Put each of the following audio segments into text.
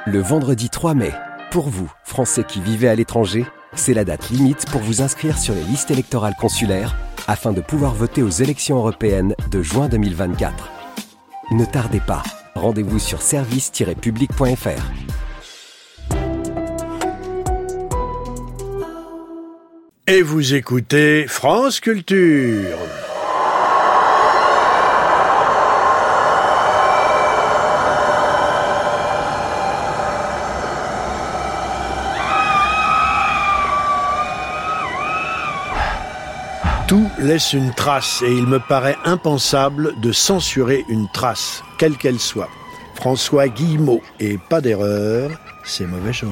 Le vendredi 3 mai, pour vous, Français qui vivez à l'étranger, c'est la date limite pour vous inscrire sur les listes électorales consulaires afin de pouvoir voter aux élections européennes de juin 2024. Ne tardez pas, rendez-vous sur service-public.fr. Et vous écoutez France Culture. Tout laisse une trace et il me paraît impensable de censurer une trace, quelle qu'elle soit. François Guillemot, et pas d'erreur, c'est mauvais genre.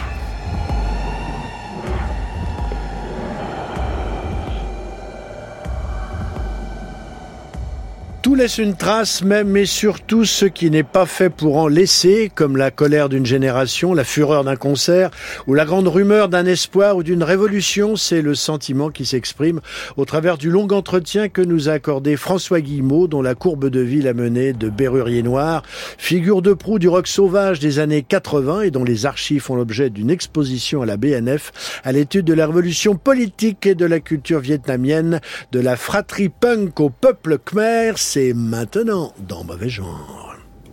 Tout laisse une trace, même et surtout ce qui n'est pas fait pour en laisser, comme la colère d'une génération, la fureur d'un concert, ou la grande rumeur d'un espoir ou d'une révolution. C'est le sentiment qui s'exprime au travers du long entretien que nous a accordé François Guillemot, dont la courbe de vie l'a mené de Bérurier Noir, figure de proue du rock sauvage des années 80 et dont les archives font l'objet d'une exposition à la BNF à l'étude de la révolution politique et de la culture vietnamienne, de la fratrie punk au peuple khmer. C'est maintenant dans Mauvais Genre.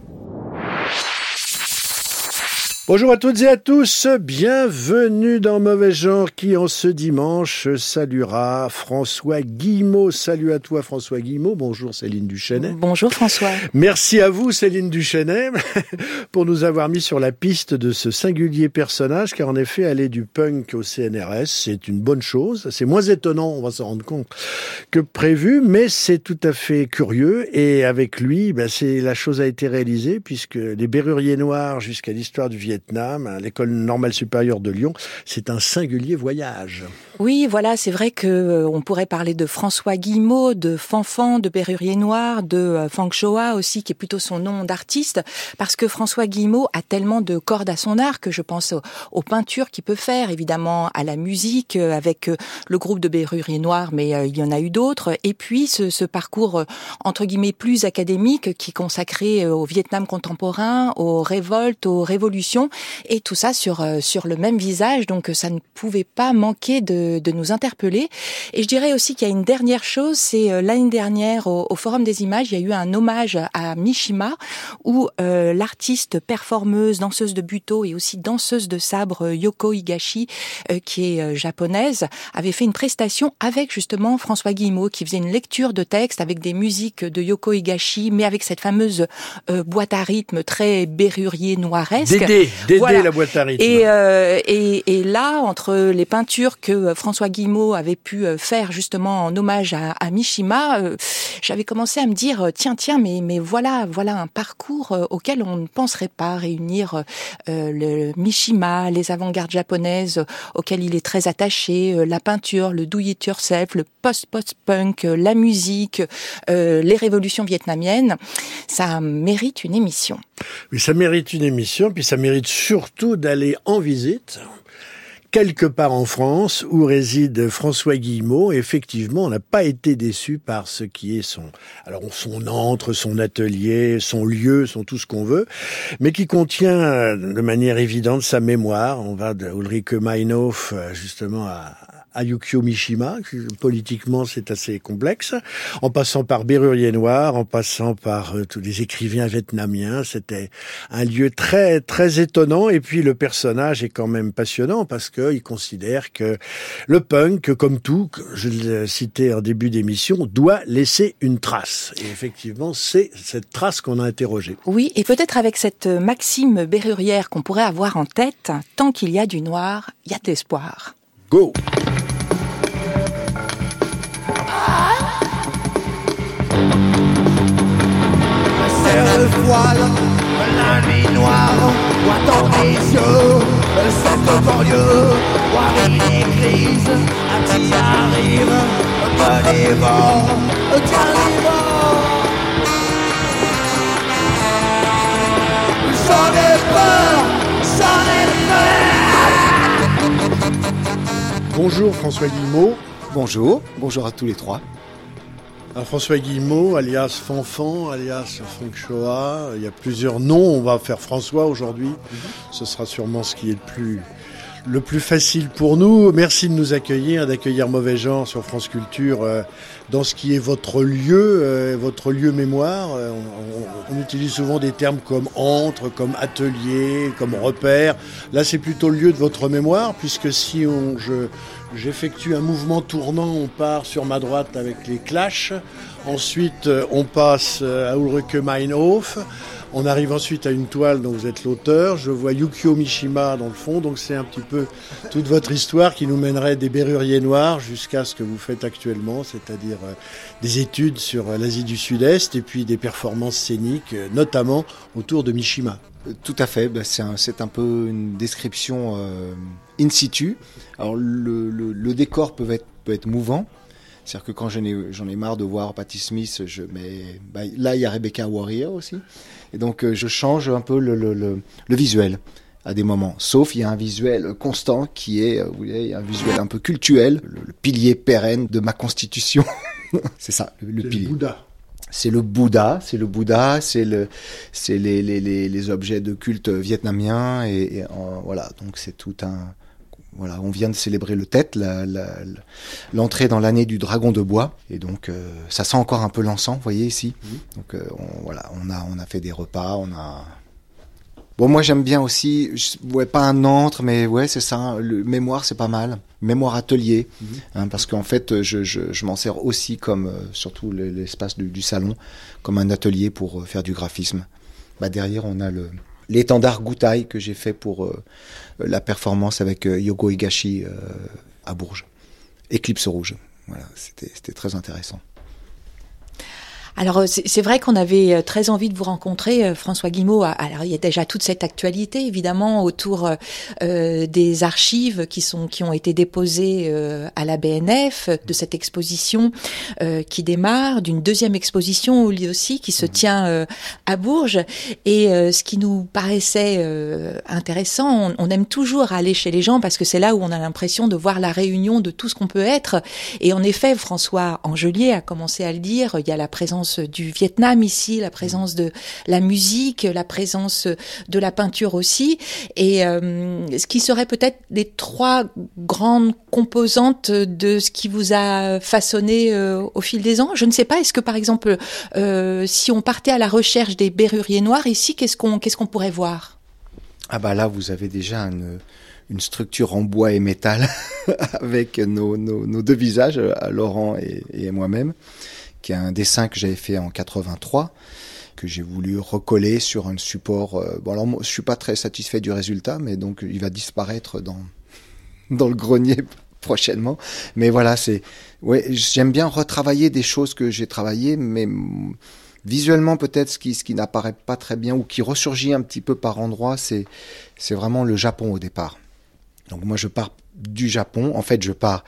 Bonjour à toutes et à tous, bienvenue dans Mauvais Genre qui en ce dimanche saluera François Guillemot. Salut à toi François Guillemot, bonjour Céline Duchesnay. Bonjour François. Merci à vous Céline Duchesnay pour nous avoir mis sur la piste de ce singulier personnage, car en effet aller du punk au CNRS c'est une bonne chose, c'est moins étonnant, on va s'en rendre compte, que prévu, mais c'est tout à fait curieux et avec lui la chose a été réalisée puisque les Béruriers Noirs jusqu'à l'histoire du Vietnam, l'École normale supérieure de Lyon, c'est un singulier voyage. Oui, voilà, c'est vrai que on pourrait parler de François Guillemot, de Fanfan, de Bérurier Noir, de Fang Choa aussi, qui est plutôt son nom d'artiste, parce que François Guillemot a tellement de cordes à son arc, je pense aux peintures qu'il peut faire, évidemment à la musique, avec le groupe de Bérurier Noir, mais il y en a eu d'autres, et puis ce parcours, entre guillemets, plus académique, qui est consacré au Vietnam contemporain, aux révoltes, aux révolutions, et tout ça sur le même visage, donc ça ne pouvait pas manquer de nous interpeller. Et je dirais aussi qu'il y a une dernière chose, c'est l'année dernière au Forum des Images, il y a eu un hommage à Mishima, où l'artiste, performeuse, danseuse de buto et aussi danseuse de sabre Yoko Higashi, qui est japonaise, avait fait une prestation avec justement François Guillemot, qui faisait une lecture de texte avec des musiques de Yoko Higashi, mais avec cette fameuse boîte à rythme très Bérurier noiresque. Dédé voilà. La boîte à rythme. Et là, entre les peintures que François Guillemot avait pu faire justement en hommage à Mishima, j'avais commencé à me dire tiens, mais voilà un parcours auquel on ne penserait pas, réunir le Mishima, les avant-gardes japonaises auxquelles il est très attaché, la peinture, le do-it-yourself, le post-punk, la musique, les révolutions vietnamiennes. Ça mérite une émission. Oui, ça mérite une émission, puis ça mérite surtout d'aller en visite quelque part en France où réside François Guillemot. Et effectivement, on n'a pas été déçu par ce qui est son antre, son atelier, son lieu, son tout ce qu'on veut, mais qui contient de manière évidente sa mémoire. On va de Ulrike Meinhof justement à Yukio Mishima. Politiquement, c'est assez complexe. En passant par Bérurier Noir, en passant par tous les écrivains vietnamiens, c'était un lieu très, très étonnant. Et puis, le personnage est quand même passionnant parce qu'il considère que le punk, comme tout, je le citais en début d'émission, doit laisser une trace. Et effectivement, c'est cette trace qu'on a interrogée. Oui, et peut-être avec cette maxime bérurière qu'on pourrait avoir en tête, tant qu'il y a du noir, il y a de l'espoir. Go! Serre le voile, la nuit noire, vois dans tes yeux, cette banlieue, voir les crises, qui arrive, que les vents, tiens les vents. J'en ai peur, j'en ai peur. Bonjour François Guillemot. Bonjour à tous les trois. Alors François Guillemot, alias Fanfan, alias Feng Shoa, il y a plusieurs noms. On va faire François aujourd'hui. Ce sera sûrement ce qui est le plus facile pour nous. Merci de nous accueillir, d'accueillir Mauvais Genre sur France Culture dans ce qui est votre lieu mémoire. On utilise souvent des termes comme antre, comme atelier, comme repère. Là, c'est plutôt le lieu de votre mémoire, puisque si j'effectue un mouvement tournant, on part sur ma droite avec les Clash. Ensuite, on passe à Ulrike Meinhof. On arrive ensuite à une toile dont vous êtes l'auteur. Je vois Yukio Mishima dans le fond. Donc c'est un petit peu toute votre histoire qui nous mènerait des Berruriers Noirs jusqu'à ce que vous faites actuellement, c'est-à-dire des études sur l'Asie du Sud-Est et puis des performances scéniques, notamment autour de Mishima. Tout à fait. C'est un peu une description in situ. Alors le décor peut être mouvant. C'est-à-dire que quand j'en ai marre de voir Patti Smith, là il y a Rebecca Warrior aussi, et donc je change un peu le visuel à des moments. Sauf il y a un visuel constant qui est, vous voyez, un visuel un peu cultuel, le pilier pérenne de ma constitution. C'est ça, le pilier. C'est le Bouddha, c'est les objets de culte vietnamiens et voilà. Donc c'est tout un. Voilà, on vient de célébrer le Tet, l'entrée dans l'année du dragon de bois, et donc ça sent encore un peu l'encens, vous voyez ici. Donc on a fait des repas, Bon, moi j'aime bien aussi, pas un antre, mais ouais c'est ça. Le mémoire c'est pas mal, mémoire atelier, parce qu'en fait je m'en sers aussi comme surtout l'espace du salon, comme un atelier pour faire du graphisme. Derrière on a l'étendard Gutai que j'ai fait pour la performance avec Yogo Higashi à Bourges. Éclipse rouge. Voilà, c'était très intéressant. Alors c'est vrai qu'on avait très envie de vous rencontrer, François Guillemot. Alors il y a déjà toute cette actualité évidemment autour des archives qui ont été déposées à la BNF, de cette exposition qui démarre, d'une deuxième exposition aussi qui se tient à Bourges. Et ce qui nous paraissait intéressant, on aime toujours aller chez les gens parce que c'est là où on a l'impression de voir la réunion de tout ce qu'on peut être. Et en effet, François Angelier a commencé à le dire, il y a la présence du Vietnam ici, la présence de la musique, la présence de la peinture aussi, et ce qui serait peut-être les trois grandes composantes de ce qui vous a façonné au fil des ans. Je ne sais pas, est-ce que par exemple, si on partait à la recherche des Berruriers Noirs ici, qu'est-ce qu'on pourrait voir ? Là, vous avez déjà une structure en bois et métal avec nos deux visages, Laurent et moi-même, qui est un dessin que j'avais fait en 83, que j'ai voulu recoller sur un support. Je suis pas très satisfait du résultat, mais donc il va disparaître dans le grenier prochainement. Mais voilà, j'aime bien retravailler des choses que j'ai travaillées, mais visuellement peut-être ce qui n'apparaît pas très bien ou qui ressurgit un petit peu par endroits, c'est vraiment le Japon au départ. Donc moi je pars du Japon. En fait, je pars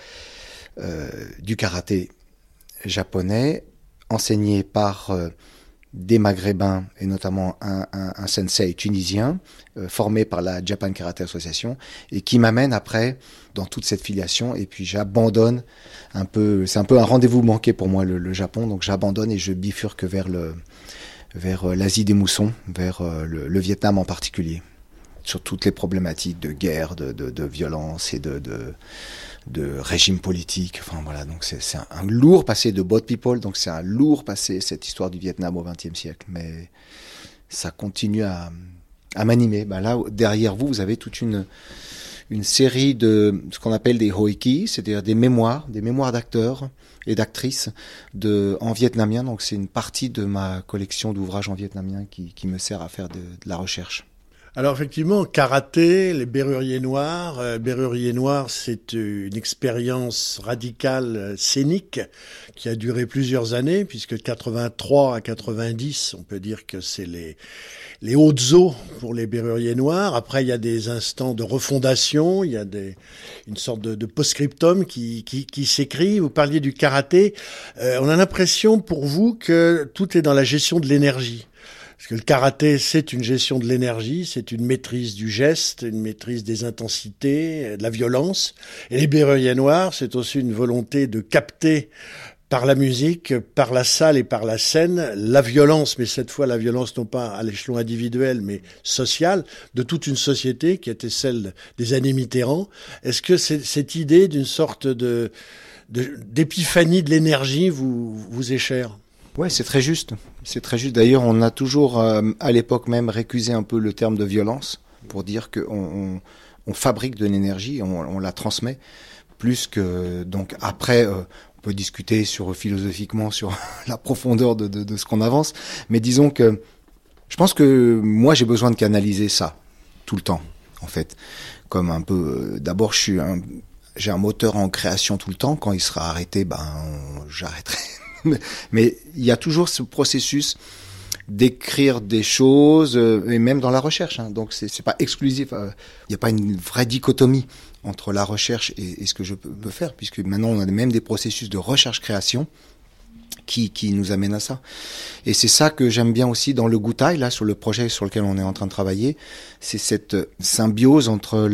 du karaté japonais, enseigné par des Maghrébins et notamment un sensei tunisien formé par la Japan Karate Association et qui m'amène après dans toute cette filiation, et puis j'abandonne un peu, c'est un peu un rendez-vous manqué pour moi le Japon, donc j'abandonne et je bifurque vers l'Asie des moussons, vers le Vietnam en particulier, sur toutes les problématiques de guerre, de violence et de régime politique. Enfin voilà, donc c'est un lourd passé de Boat People, donc c'est un lourd passé cette histoire du Vietnam au XXe siècle, mais ça continue à m'animer. Là derrière vous avez toute une série de ce qu'on appelle des hoiki, c'est-à-dire des mémoires d'acteurs et d'actrices en vietnamien. Donc c'est une partie de ma collection d'ouvrages en vietnamien qui me sert à faire de la recherche. Alors effectivement, karaté, les Berruriers Noirs. Berruriers Noirs, c'est une expérience radicale scénique qui a duré plusieurs années, puisque de 83 à 90, on peut dire que c'est les hautes eaux pour les Berruriers Noirs. Après, il y a des instants de refondation, il y a une sorte de post-scriptum qui s'écrit. Vous parliez du karaté. On a l'impression pour vous que tout est dans la gestion de l'énergie. Parce que le karaté, c'est une gestion de l'énergie, c'est une maîtrise du geste, une maîtrise des intensités, de la violence. Et les Berruriers Noirs, c'est aussi une volonté de capter par la musique, par la salle et par la scène, la violence, mais cette fois la violence non pas à l'échelon individuel, mais social, de toute une société qui était celle des années Mitterrand. Est-ce que cette idée d'une sorte d'épiphanie de l'énergie vous est chère? Ouais, c'est très juste. C'est très juste. D'ailleurs, on a toujours, à l'époque même, récusé un peu le terme de violence pour dire qu'on fabrique de l'énergie, on la transmet, plus que... Donc après, on peut discuter philosophiquement sur la profondeur de ce qu'on avance, mais disons que je pense que moi, j'ai besoin de canaliser ça tout le temps, en fait. Comme un peu... D'abord, j'ai un moteur en création tout le temps. Quand il sera arrêté, j'arrêterai. Mais il y a toujours ce processus d'écrire des choses, et même dans la recherche. Donc c'est pas exclusif. Il n'y a pas une vraie dichotomie entre la recherche et ce que je peux faire, puisque maintenant on a même des processus de recherche-création qui nous amènent à ça. Et c'est ça que j'aime bien aussi dans le Goutai, là, sur le projet sur lequel on est en train de travailler. C'est cette symbiose entre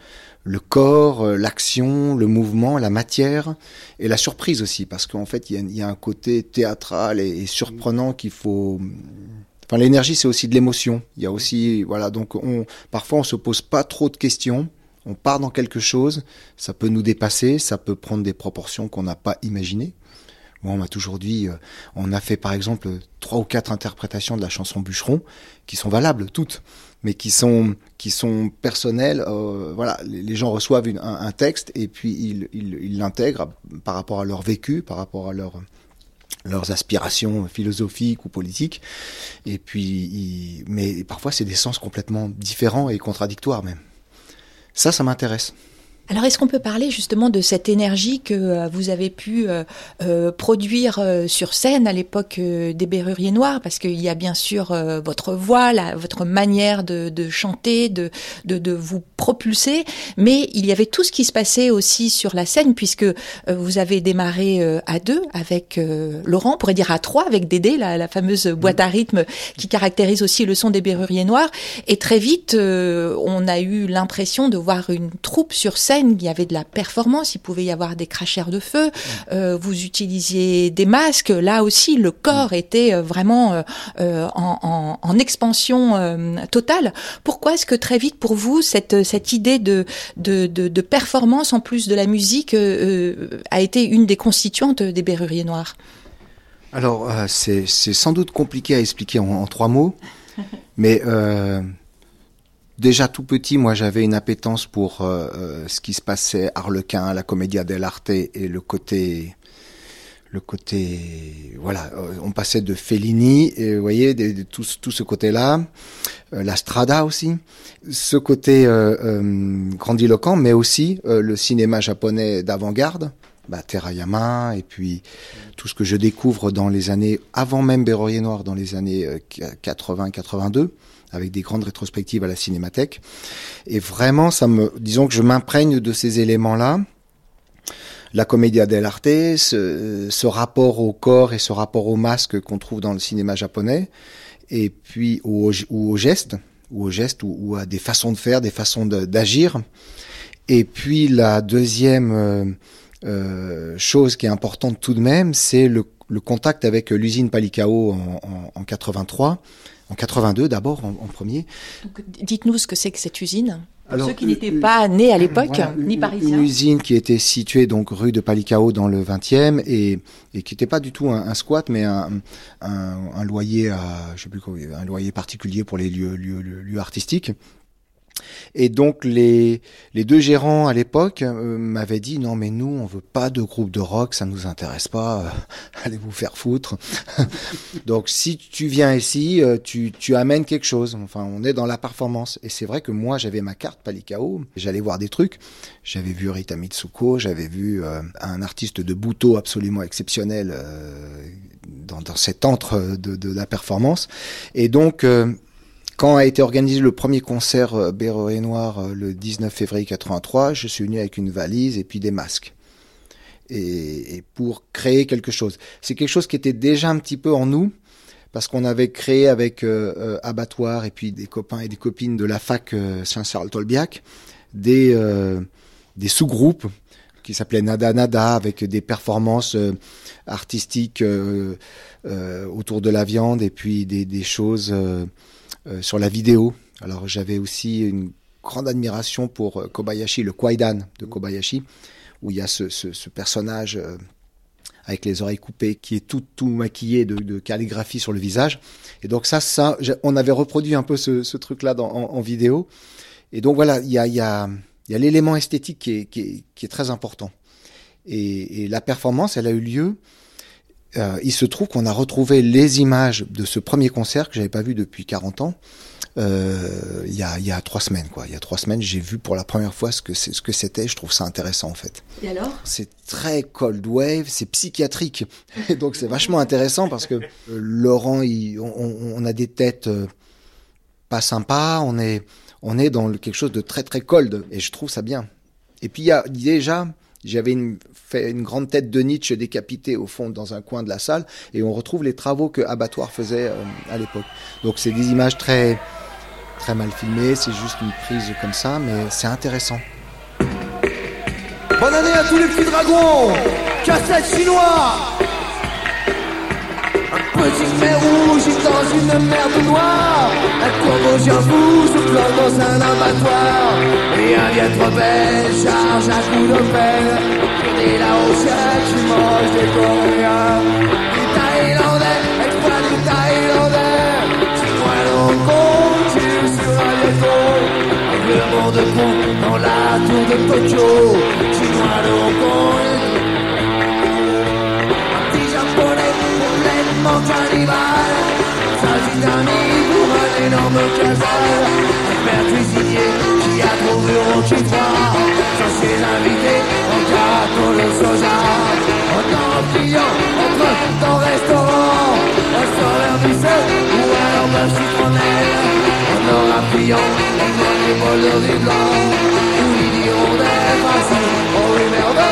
le corps, l'action, le mouvement, la matière et la surprise aussi, parce qu'en fait il y a un côté théâtral et surprenant qu'il faut... Enfin, l'énergie, c'est aussi de l'émotion. Il y a aussi, voilà, donc parfois on se pose pas trop de questions, on part dans quelque chose, ça peut nous dépasser, ça peut prendre des proportions qu'on n'a pas imaginées. Moi, on m'a toujours dit, on a fait par exemple 3 ou 4 interprétations de la chanson Bûcheron qui sont valables toutes, mais qui sont personnelles. Voilà, les gens reçoivent un texte et puis ils l'intègrent par rapport à leur vécu, par rapport à leurs aspirations philosophiques ou politiques. Et puis, mais parfois c'est des sens complètement différents et contradictoires même. Ça m'intéresse. Alors, est-ce qu'on peut parler justement de cette énergie que vous avez pu produire sur scène à l'époque des Berruriers Noirs? Parce qu'il y a bien sûr votre voix, votre manière de chanter, de vous propulser, mais il y avait tout ce qui se passait aussi sur la scène, puisque vous avez démarré à 2 avec Laurent, on pourrait dire à 3 avec Dédé, la fameuse boîte à rythme qui caractérise aussi le son des Berruriers Noirs. Et très vite, on a eu l'impression de voir une troupe sur scène. Il y avait de la performance, il pouvait y avoir des cracheurs de feu, vous utilisiez des masques, là aussi le corps était vraiment en expansion totale. Pourquoi est-ce que très vite pour vous cette idée de performance en plus de la musique a été une des constituantes des Berruriers Noirs? Alors c'est sans doute compliqué à expliquer en 3 mots, mais déjà tout petit, moi j'avais une appétence pour ce qui se passait Harlequin, la Commedia dell'arte et le côté voilà, on passait de Fellini, et vous voyez, tout ce côté-là, la Strada aussi, ce côté grandiloquent, mais aussi le cinéma japonais d'avant-garde, Terayama, et puis tout ce que je découvre dans les années, avant même Berruriers Noirs, dans les années 80-82, avec des grandes rétrospectives à la Cinémathèque. Et vraiment, disons que je m'imprègne de ces éléments-là. La Commedia dell'arte, ce rapport au corps et ce rapport au masque qu'on trouve dans le cinéma japonais, et puis ou au geste, ou à des façons de faire, des façons d'agir. Et puis la deuxième chose qui est importante tout de même, c'est le contact avec l'usine Palicao en 83, en 82 d'abord en premier. Donc, dites-nous ce que c'est que cette usine. Pour ceux qui n'étaient pas nés à l'époque, voilà, ni parisiens. Une usine qui était située donc rue de Palicao dans le 20e et qui n'était pas du tout un squat, mais un loyer un loyer particulier pour les lieux artistiques. Et donc les 2 gérants à l'époque m'avaient dit non mais nous on veut pas de groupe de rock, ça nous intéresse pas, allez vous faire foutre. Donc si tu viens ici, tu amènes quelque chose. Enfin on est dans la performance. Et c'est vrai que moi j'avais ma carte Palicao, j'allais voir des trucs. J'avais vu Rita Mitsuko, j'avais vu un artiste de Butoh absolument exceptionnel dans cet antre de la performance. Et donc quand a été organisé le premier concert Berruriers Noirs le 19 février 83, je suis venu avec une valise et puis des masques. Et pour créer quelque chose. C'est quelque chose qui était déjà un petit peu en nous, parce qu'on avait créé avec Abattoir et puis des copains et des copines de la fac Saint-Charles-Tolbiac des sous-groupes qui s'appelait Nada Nada, avec des performances artistiques autour de la viande et puis des choses sur la vidéo. Alors j'avais aussi une grande admiration pour Kobayashi, le Kwaidan de Kobayashi, où il y a ce personnage avec les oreilles coupées qui est tout maquillé de calligraphie sur le visage. Et donc ça on avait reproduit un peu ce truc-là en vidéo. Et donc voilà, il y a l'élément esthétique qui est très important. Et la performance, elle a eu lieu. Il se trouve qu'on a retrouvé les images de ce premier concert que j'avais pas vu depuis 40 ans. Il y a 3 semaines, quoi. Il y a 3 semaines, j'ai vu pour la première fois ce que c'était. Je trouve ça intéressant, en fait. Et alors ? C'est très cold wave, c'est psychiatrique. Et donc, c'est vachement intéressant parce que Laurent, on a des têtes pas sympas. On est dans quelque chose de très, très cold. Et je trouve ça bien. Et puis, il y a déjà... J'avais fait une grande tête de Nietzsche décapitée au fond dans un coin de la salle et on retrouve les travaux que Abattoir faisait à l'époque. Donc c'est des images très très mal filmées, c'est juste une prise comme ça, mais c'est intéressant. Bonne année à tous les petits dragons, casse-tête chinois. Un petit mais rouge dans une merde noire, un cambodgien fou se plante dans un abattoir. Et un vieil trop belle charge un coup de pelle, et des Laotiens qui mangent des Coréens. Des Thaïlandais, exploit des Thaïlandais, chinois de Hong Kong, tire sur un ghetto. Avec le monde con dans la tour de Tokyo, chinois de Hong Kong. Un petit japonais complètement cannibale, sa dynamique pour un énorme casal. Un père cuisinier qui a trouvé Rocky 3, sans ses invités, en gâteau le soja. En client, entre dans restaurant, un soleil buffet ou alors un citronnelle. On aura client, on voit les bols de riz blanc, où ils diront des façons, oh oui merde.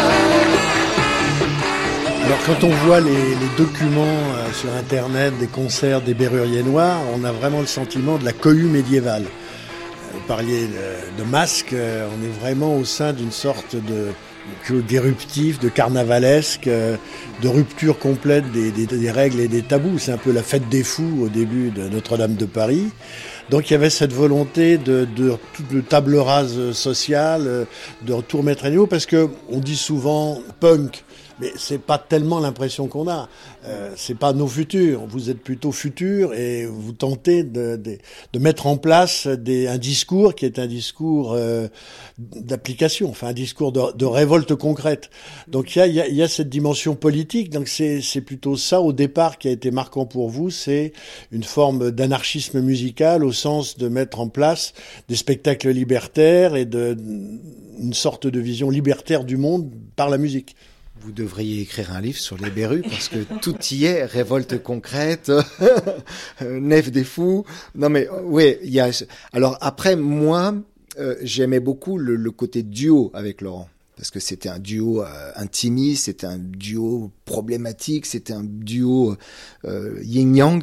Alors quand on voit les documents sur Internet des concerts des Berruriers Noirs, on a vraiment le sentiment de la cohue médiévale. Vous parliez de masques, on est vraiment au sein d'une sorte d'éruptif, de carnavalesque, de rupture complète des règles et des tabous. C'est un peu la fête des fous au début de Notre-Dame de Paris. Donc il y avait cette volonté de table rase sociale, de tout remettre à niveau, parce que on dit souvent punk. Mais c'est pas tellement l'impression qu'on a. C'est pas nos futurs. Vous êtes plutôt futurs et vous tentez de mettre en place un discours qui est un discours d'application, enfin un discours de révolte concrète. Donc il y a cette dimension politique. Donc c'est plutôt ça au départ qui a été marquant pour vous. C'est une forme d'anarchisme musical au sens de mettre en place des spectacles libertaires et une sorte de vision libertaire du monde par la musique. Vous devriez écrire un livre sur les Berus parce que tout y est, révolte concrète, nef des fous. Non mais oui, il y a. Alors après moi, j'aimais beaucoup le côté duo avec Laurent parce que c'était un duo intimiste, c'était un duo problématique, c'était un duo yin-yang.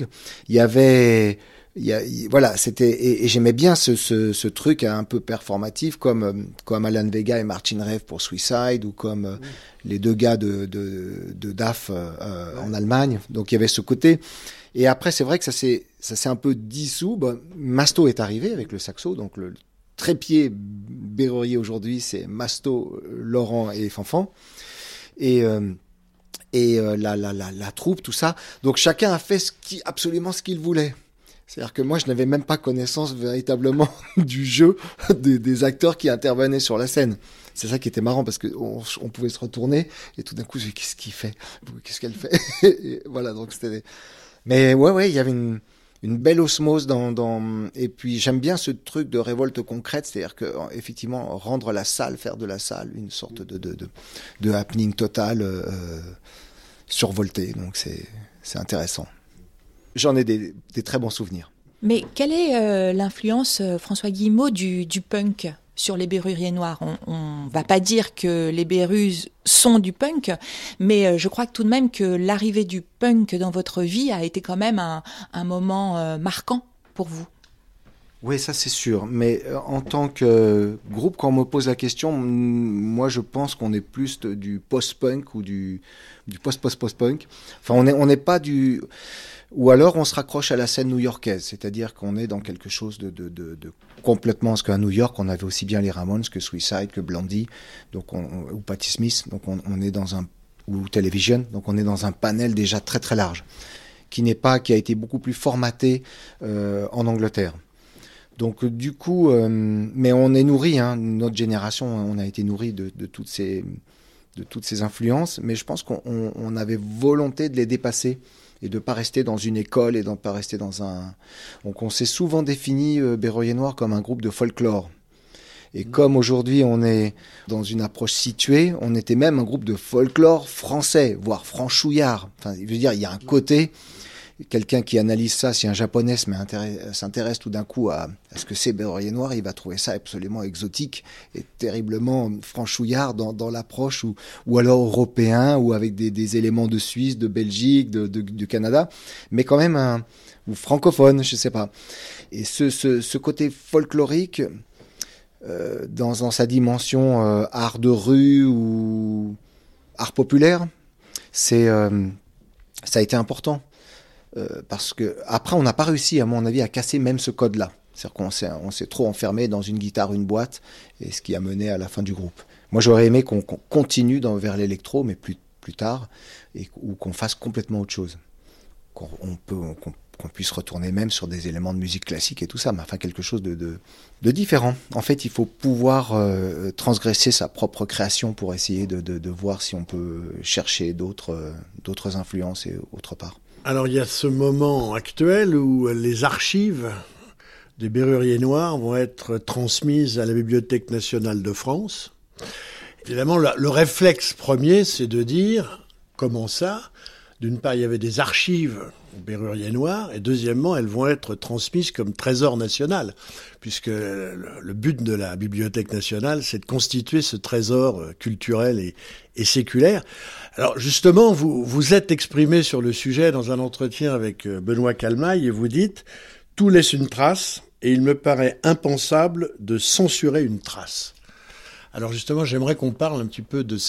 Voilà, c'était et j'aimais bien ce truc un peu performatif comme Alan Vega et Martin Rev pour Suicide ou comme les deux gars de DAF en Allemagne. Donc il y avait ce côté. Et après c'est vrai que ça s'est un peu dissous. Bon, Masto est arrivé avec le saxo, donc le trépied Berrurier aujourd'hui c'est Masto, Laurent et Fanfan. Et la troupe, tout ça. Donc chacun a fait absolument ce qu'il voulait. C'est-à-dire que moi, je n'avais même pas connaissance véritablement du jeu des acteurs qui intervenaient sur la scène. C'est ça qui était marrant parce que on pouvait se retourner et tout d'un coup, je me dis, qu'est-ce qu'il fait? Qu'est-ce qu'elle fait? Et voilà, donc c'était... Mais ouais, il y avait une belle osmose et puis j'aime bien ce truc de révolte concrète, c'est-à-dire que effectivement rendre la salle, faire de la salle une sorte de happening total survolté. Donc c'est intéressant. J'en ai des très bons souvenirs. Mais quelle est l'influence, François Guillemot, du punk sur les Berruriers Noirs? On va pas dire que les Berrus sont du punk, mais je crois que tout de même que l'arrivée du punk dans votre vie a été quand même un moment marquant pour vous. Oui, ça c'est sûr. Mais en tant que groupe, quand on me pose la question, moi je pense qu'on est plus du post-punk ou du post-post-post-punk. Enfin, on n'est pas du... Ou alors on se raccroche à la scène new-yorkaise, c'est-à-dire qu'on est dans quelque chose de complètement... Parce qu'à New York, on avait aussi bien les Ramones que Suicide, que Blondie, donc ou Patti Smith, donc on est dans un... ou Television, donc on est dans un panel déjà très très large, qui a été beaucoup plus formaté en Angleterre. Donc du coup, mais on est nourri, notre génération, on a été nourri de toutes ces influences, mais je pense qu'on avait volonté de les dépasser et de pas rester dans une école et de pas rester dans un... Donc on s'est souvent défini Berruyer Noir comme un groupe de folklore. Et comme aujourd'hui on est dans une approche située, on était même un groupe de folklore français, voire franchouillard. Enfin, je veux dire, il y a un côté... Quelqu'un qui analyse ça, si un japonais s'intéresse tout d'un coup à ce que c'est Berruyer Noir, il va trouver ça absolument exotique et terriblement franchouillard dans l'approche, ou alors européen, ou avec des éléments de Suisse, de Belgique, du Canada, mais quand même ou francophone, je sais pas. Et ce côté folklorique, dans sa dimension art de rue ou art populaire, ça a été important. Parce que après on n'a pas réussi, à mon avis, à casser même ce code-là. C'est-à-dire qu'on s'est trop enfermé dans une guitare, une boîte, et ce qui a mené à la fin du groupe. Moi, j'aurais aimé qu'on continue vers l'électro, mais plus tard, ou qu'on fasse complètement autre chose. Qu'on puisse retourner même sur des éléments de musique classique et tout ça, mais enfin quelque chose de différent. En fait, il faut pouvoir transgresser sa propre création pour essayer de voir si on peut chercher d'autres influences et autre part. Alors il y a ce moment actuel où les archives des Berruriers Noirs vont être transmises à la Bibliothèque nationale de France. Évidemment, le réflexe premier, c'est de dire comment ça. D'une part, il y avait des archives aux Berruriers Noirs, et deuxièmement, elles vont être transmises comme trésor national, puisque le but de la Bibliothèque nationale, c'est de constituer ce trésor culturel et séculaire. Alors justement, vous êtes exprimé sur le sujet dans un entretien avec Benoît Calmaille, et vous dites « Tout laisse une trace, et il me paraît impensable de censurer une trace ». Alors justement, j'aimerais qu'on parle un petit peu de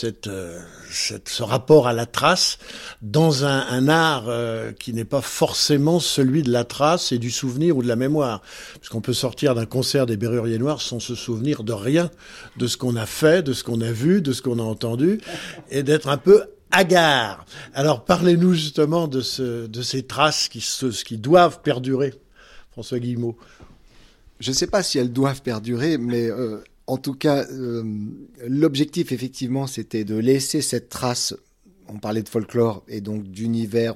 ce rapport à la trace dans un art qui n'est pas forcément celui de la trace et du souvenir ou de la mémoire. Parce qu'on peut sortir d'un concert des Berruriers Noirs sans se souvenir de rien, de ce qu'on a fait, de ce qu'on a vu, de ce qu'on a entendu, et d'être un peu hagard. Alors parlez-nous justement de ces traces qui doivent perdurer, François Guillemot. Je ne sais pas si elles doivent perdurer, mais... En tout cas, l'objectif, effectivement, c'était de laisser cette trace, on parlait de folklore, et donc d'univers,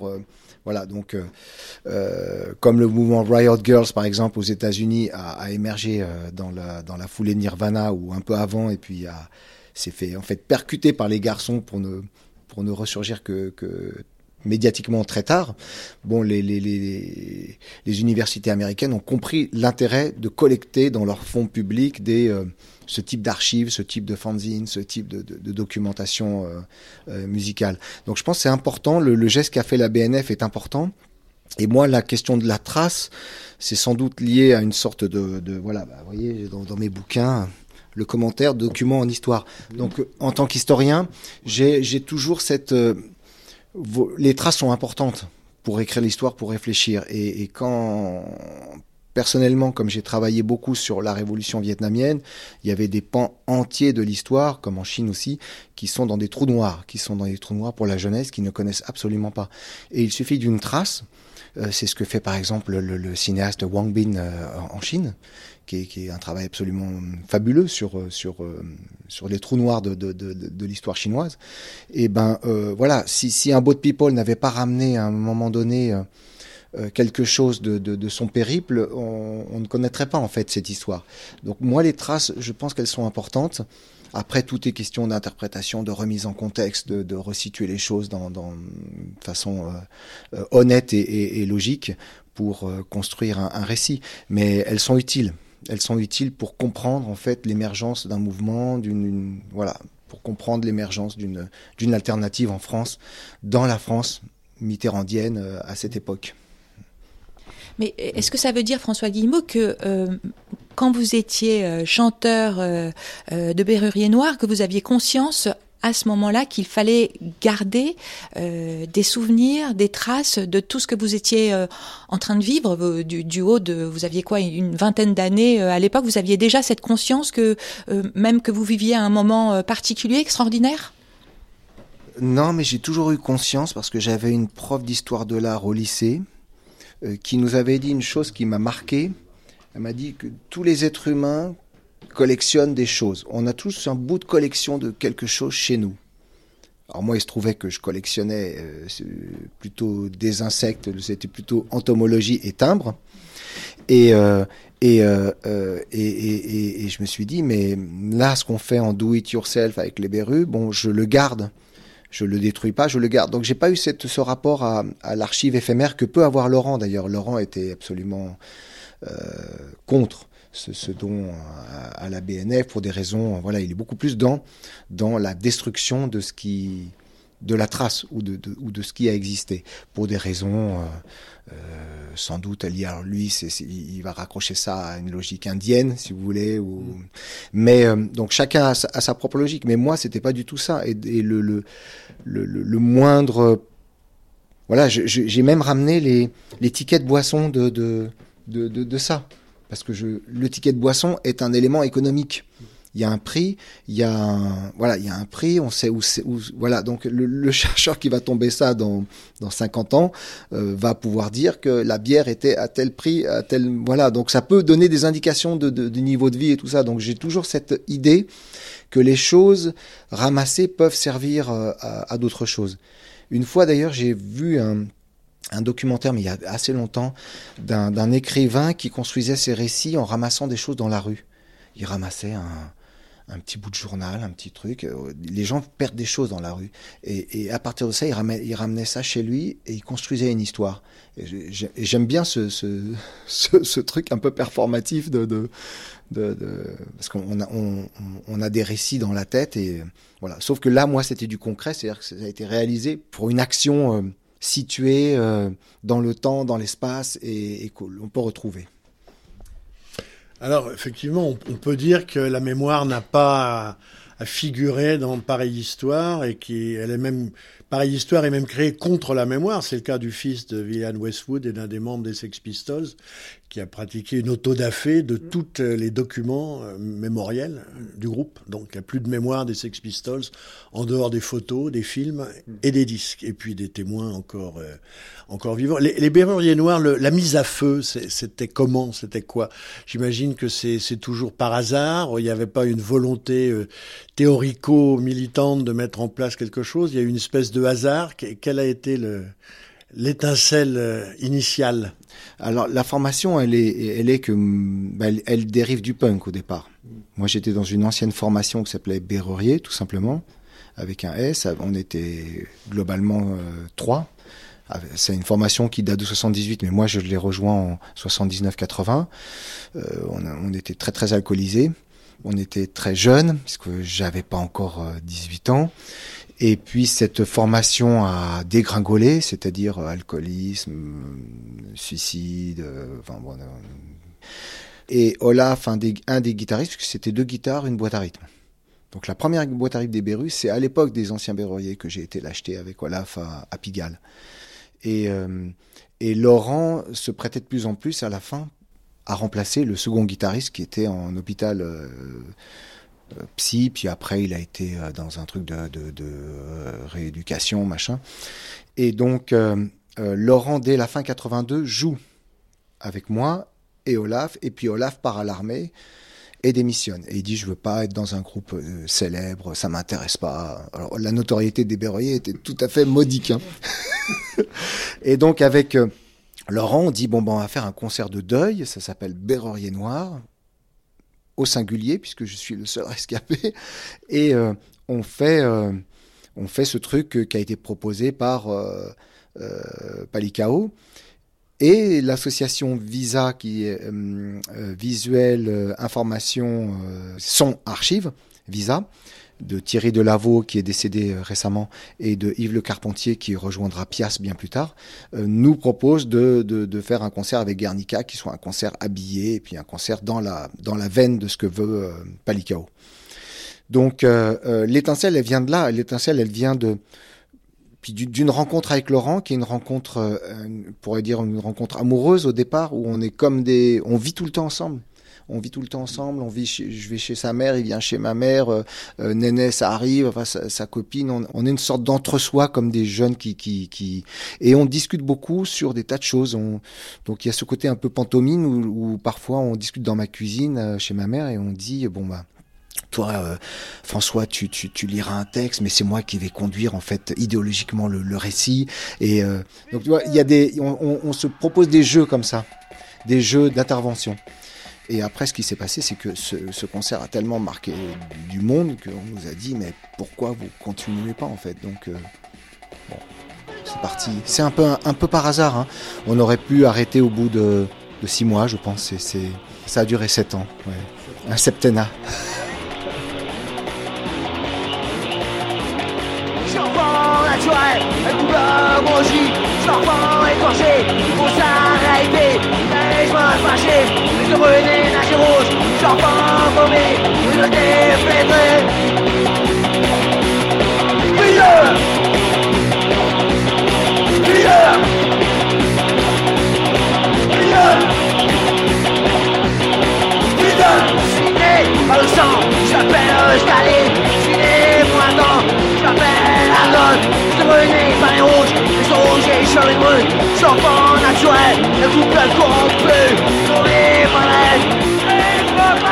comme le mouvement Riot Girls, par exemple, aux États-Unis, a émergé dans la foulée de Nirvana, ou un peu avant, et puis s'est fait, en fait, percuter par les garçons pour ne ressurgir que médiatiquement très tard. Bon, les universités américaines ont compris l'intérêt de collecter dans leurs fonds publics ce type d'archives, ce type de fanzines, ce type de documentation musicale. Donc je pense que c'est important, le geste qu'a fait la BNF est important. Et moi, la question de la trace, c'est sans doute lié à une sorte vous voyez, dans mes bouquins, le commentaire, document en histoire. Donc en tant qu'historien, j'ai toujours les traces sont importantes pour écrire l'histoire, pour réfléchir. Et quand, personnellement, comme j'ai travaillé beaucoup sur la révolution vietnamienne, il y avait des pans entiers de l'histoire, comme en Chine aussi, qui sont dans des trous noirs pour la jeunesse, qui ne connaissent absolument pas. Et il suffit d'une trace, c'est ce que fait par exemple le cinéaste Wang Bin en Chine, qui est un travail absolument fabuleux sur les trous noirs de l'histoire chinoise. Et voilà, si un Boat People n'avait pas ramené à un moment donné quelque chose de son périple, on ne connaîtrait pas en fait cette histoire. Donc moi, les traces, je pense qu'elles sont importantes. Après, tout est question d'interprétation, de remise en contexte, de resituer les choses de façon honnête et logique pour construire un récit. Mais elles sont utiles. Elles sont utiles pour comprendre en fait l'émergence d'un mouvement, pour comprendre l'émergence d'une alternative en France, dans la France mitterrandienne à cette époque. Mais est-ce que ça veut dire, François Guillemot, que quand vous étiez chanteur de Berrurier Noir, que vous aviez conscience à ce moment-là qu'il fallait garder des souvenirs, des traces de tout ce que vous étiez en train de vivre du haut de, vous aviez quoi, une vingtaine d'années à l'époque, vous aviez déjà cette conscience que même que vous viviez à un moment particulier, extraordinaire? Non, mais j'ai toujours eu conscience parce que j'avais une prof d'histoire de l'art au lycée qui nous avait dit une chose qui m'a marqué. Elle m'a dit que tous les êtres humains collectionnent des choses. On a tous un bout de collection de quelque chose chez nous. Alors moi, il se trouvait que je collectionnais plutôt des insectes, c'était plutôt entomologie et timbres. Et je me suis dit, mais là, ce qu'on fait en do it yourself avec les berrues, bon, je le garde. Je le détruis pas, je le garde. Donc j'ai pas eu ce rapport à l'archive éphémère que peut avoir Laurent d'ailleurs. Laurent était absolument contre ce don à la BNF pour des raisons. Voilà, il est beaucoup plus dans la destruction de la trace ou de ce qui a existé pour des raisons sans doute liées. Alors lui, il va raccrocher ça à une logique indienne, si vous voulez. Mais donc chacun a sa propre logique. Mais moi, c'était pas du tout ça. Et le moindre. Voilà, j'ai même ramené les tickets de boisson de ça. Parce que le ticket de boisson est un élément économique. Il y a un prix, il y a un prix, on sait où voilà. Donc, le chercheur qui va tomber ça dans 50 ans, va pouvoir dire que la bière était à tel prix, voilà. Donc, ça peut donner des indications du niveau de vie et tout ça. Donc, j'ai toujours cette idée que les choses ramassées peuvent servir à d'autres choses. Une fois, d'ailleurs, j'ai vu un documentaire, mais il y a assez longtemps, d'un écrivain qui construisait ses récits en ramassant des choses dans la rue. Il ramassait un petit bout de journal, un petit truc. Les gens perdent des choses dans la rue. Et à partir de ça, il ramenait ça chez lui et il construisait une histoire. Et j'aime bien ce truc un peu performatif parce qu'on a des récits dans la tête. Et voilà. Sauf que là, moi, c'était du concret. C'est-à-dire que ça a été réalisé pour une action située dans le temps, dans l'espace et qu'on peut retrouver. Alors, effectivement, on peut dire que la mémoire n'a pas à figurer dans pareille histoire et pareille histoire est même créée contre la mémoire. C'est le cas du fils de Vivienne Westwood et d'un des membres des Sex Pistols qui a pratiqué une autodafé de tous les documents mémoriels du groupe. Donc, il n'y a plus de mémoire des Sex Pistols en dehors des photos, des films et des disques. Et puis des témoins encore vivants. Les Berruriers Noirs, la mise à feu, c'était comment? C'était quoi? J'imagine que c'est toujours par hasard. Il n'y avait pas une volonté théorico-militante de mettre en place quelque chose. Il y a eu une espèce de hasard. Quelle a été l'étincelle initiale? Alors la formation, elle dérive du punk au départ. Moi, j'étais dans une ancienne formation qui s'appelait Berrurier, tout simplement, avec un S. On était globalement 3. C'est une formation qui date de 78, mais moi je l'ai rejoint en 79-80. On était très très alcoolisés. On était très jeunes, puisque j'avais pas encore 18 ans. Et puis cette formation a dégringolé, c'est-à-dire alcoolisme, suicide, et Olaf, un des guitaristes, puisque c'était 2 guitares, une boîte à rythme. Donc la première boîte à rythme des Berrues, c'est à l'époque des anciens Berruriers que j'ai été l'acheter avec Olaf à Pigalle. Et Laurent se prêtait de plus en plus à la fin à remplacer le second guitariste qui était en hôpital psy, puis après il a été dans un truc de rééducation, machin. Et donc Laurent, dès la fin 82, joue avec moi et Olaf, et puis Olaf part à l'armée et démissionne. Et il dit, je veux pas être dans un groupe célèbre, ça m'intéresse pas. Alors la notoriété des Berruriers était tout à fait modique. Hein. Et donc avec Laurent, on dit, on va faire un concert de deuil, ça s'appelle Berrurier Noir, au singulier, puisque je suis le seul rescapé. Et on fait ce truc qui a été proposé par Palikao. Et l'association VISA, qui est Visuel Information Son Archive, VISA, Thierry Delaveau qui est décédé récemment et de Yves Le Carpentier qui rejoindra Pias bien plus tard, nous propose de faire un concert avec Guernica qui soit un concert habillé et puis un concert dans la veine de ce que veut Palikao. Donc l'étincelle, elle vient de là. L'étincelle, elle vient d'une rencontre avec Laurent, qui est une rencontre, on pourrait dire une rencontre amoureuse au départ, où on est comme on vit tout le temps ensemble. Je vais chez sa mère, il vient chez ma mère, Néné, ça arrive, enfin, sa copine. On est une sorte d'entre-soi comme des jeunes et on discute beaucoup sur des tas de choses. Donc il y a ce côté un peu pantomime où parfois on discute dans ma cuisine chez ma mère et on dit toi, François, tu liras un texte, mais c'est moi qui vais conduire en fait idéologiquement le récit. Et donc tu vois, il y a on se propose des jeux comme ça, des jeux d'intervention. Et après, ce qui s'est passé, c'est que ce concert a tellement marqué du monde qu'on nous a dit, mais pourquoi vous continuez pas en fait? Donc c'est parti. C'est un peu par hasard. Hein. On aurait pu arrêter au bout de 6 mois, je pense. Ça a duré 7 ans. Ouais. Un septennat. Naturel, un couleur maudit, l'enfant écorché, il faut s'arrêter, mais je m'en fâché, je renais nager rouge, l'enfant paumé, je le déflétrais. Leader! Leader! Leader! Leader! Je suis né par le sang, je m'appelle Staline, je suis né pour un temps, je m'appelle Arnold, je renais par les rouges, les rouges et les cheveux bruns, l'enfant naturel, le couple corrompu, tourné par l'aile, et je me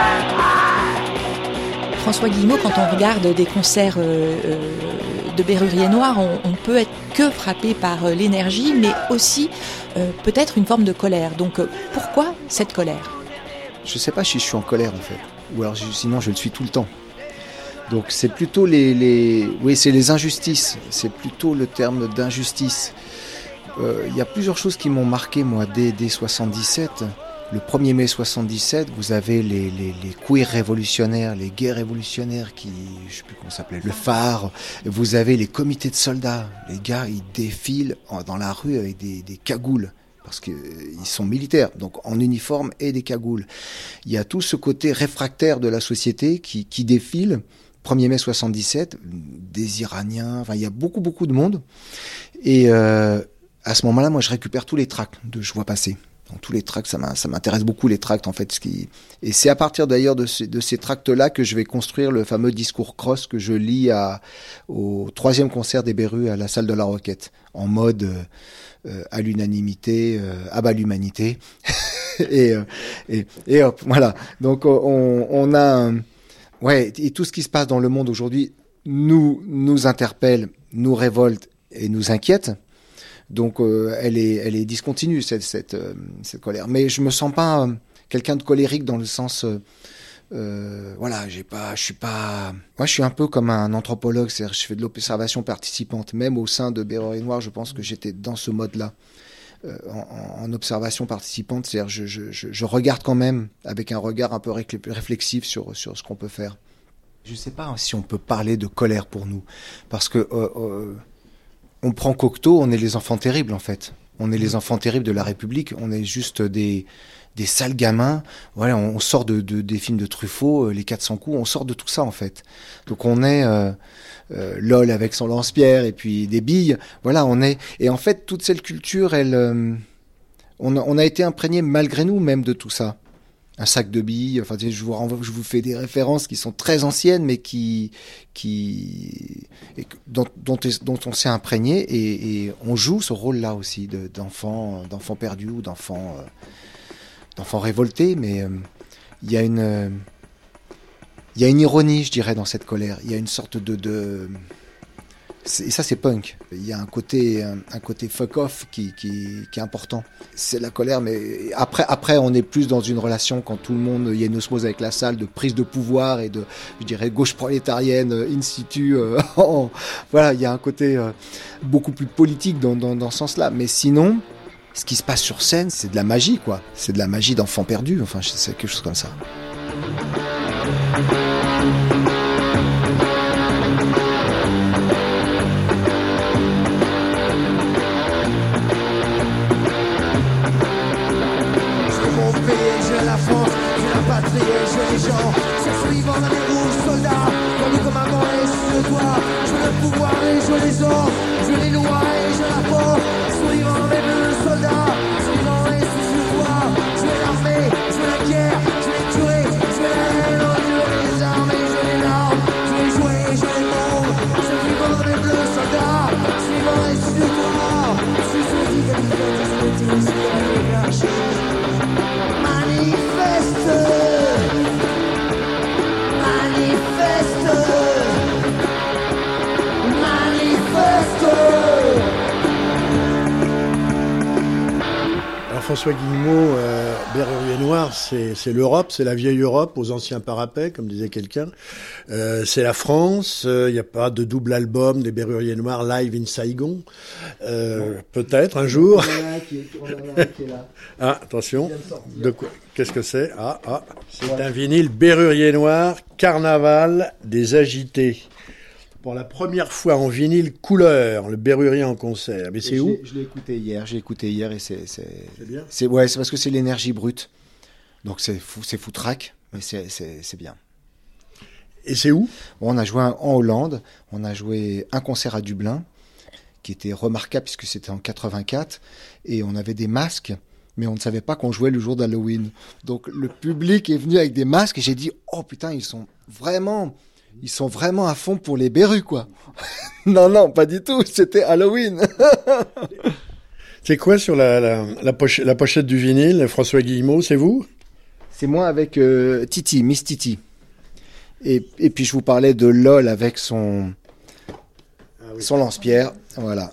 passais. François Guillemot, quand on regarde des concerts de Berrurier Noir, on peut être que frappé par l'énergie, mais aussi peut-être une forme de colère. Donc pourquoi cette colère? Je sais pas si je suis en colère en fait, ou alors sinon je le suis tout le temps. Donc c'est plutôt c'est les injustices, c'est plutôt le terme d'injustice. Il y a plusieurs choses qui m'ont marqué moi dès 77. Le 1er mai 77, vous avez les queers révolutionnaires, les gays révolutionnaires qui, je sais plus comment ça s'appelait, le phare. Vous avez les comités de soldats. Les gars, ils défilent dans la rue avec des cagoules. Parce qu'ils sont militaires, donc en uniforme et des cagoules. Il y a tout ce côté réfractaire de la société qui défile. 1er mai 77, des Iraniens, enfin il y a beaucoup de monde. Et à ce moment-là, moi je récupère tous les tracts de Je vois passer. Donc, tous les tracts, ça m'intéresse beaucoup les tracts en fait. Et c'est à partir d'ailleurs de ces tracts-là que je vais construire le fameux discours cross que je lis au 3e concert des Berus à la salle de la Roquette, en mode à l'unanimité, abat l'humanité. et hop, voilà. Donc on a et tout ce qui se passe dans le monde aujourd'hui nous interpelle, nous révolte et nous inquiète. Donc elle est discontinue cette colère. Mais je me sens pas quelqu'un de colérique dans le sens je suis un peu comme un anthropologue, c'est-à-dire je fais de l'observation participante. Même au sein de Berrurier Noir, je pense que j'étais dans ce mode-là. En observation participante, c'est-à-dire je regarde quand même avec un regard un peu réflexif sur ce qu'on peut faire. Je ne sais pas si on peut parler de colère pour nous, parce que on prend Cocteau, on est les enfants terribles en fait. On est les enfants terribles de la République, on est juste des sales gamins. Voilà, on sort des films de Truffaut, les 400 coups, on sort de tout ça en fait. Donc on est LOL avec son lance-pierre et puis des billes. Voilà, on est. Et en fait, toute cette culture, on a été imprégné malgré nous même de tout ça. Un sac de billes. Enfin, je vous fais des références qui sont très anciennes, mais dont on s'est imprégné et on joue ce rôle-là aussi d'enfants perdus ou d'enfants révoltés. Mais il y a une ironie, je dirais, dans cette colère. Il y a une sorte et ça, c'est punk. Il y a un côté fuck off qui est important. C'est la colère, mais après, on est plus dans une relation quand tout le monde, il y a une osmose avec la salle de prise de pouvoir et de, je dirais, gauche prolétarienne in situ. Voilà, il y a un côté beaucoup plus politique dans ce sens-là. Mais sinon, ce qui se passe sur scène, c'est de la magie, quoi. C'est de la magie d'enfants perdus. Enfin, c'est quelque chose comme ça. François Guillemot, Berrurier Noir, c'est l'Europe, c'est la vieille Europe aux anciens parapets, comme disait quelqu'un. C'est la France. Il n'y a pas de double album des Berruriers Noirs live in Saigon. Peut-être un jour. Ah, attention. De quoi? Qu'est-ce que c'est? C'est un vinyle Berrurier Noir, Carnaval des agités. Pour la première fois en vinyle couleur, le Berrurier en concert. Mais c'est où? Je l'ai écouté hier et c'est bien. C'est parce que c'est l'énergie brute. Donc c'est foutraque, mais c'est bien. Et c'est où? On a joué en Hollande, on a joué un concert à Dublin, qui était remarquable puisque c'était en 84, et on avait des masques, mais on ne savait pas qu'on jouait le jour d'Halloween. Donc le public est venu avec des masques, et j'ai dit, oh putain, ils sont vraiment à fond pour les Berru, quoi. Non, pas du tout, c'était Halloween. C'est quoi sur la pochette du vinyle, François Guillemot, c'est vous? C'est moi avec Titi, Miss Titi. Et puis je vous parlais de LOL avec son lance-pierre, voilà.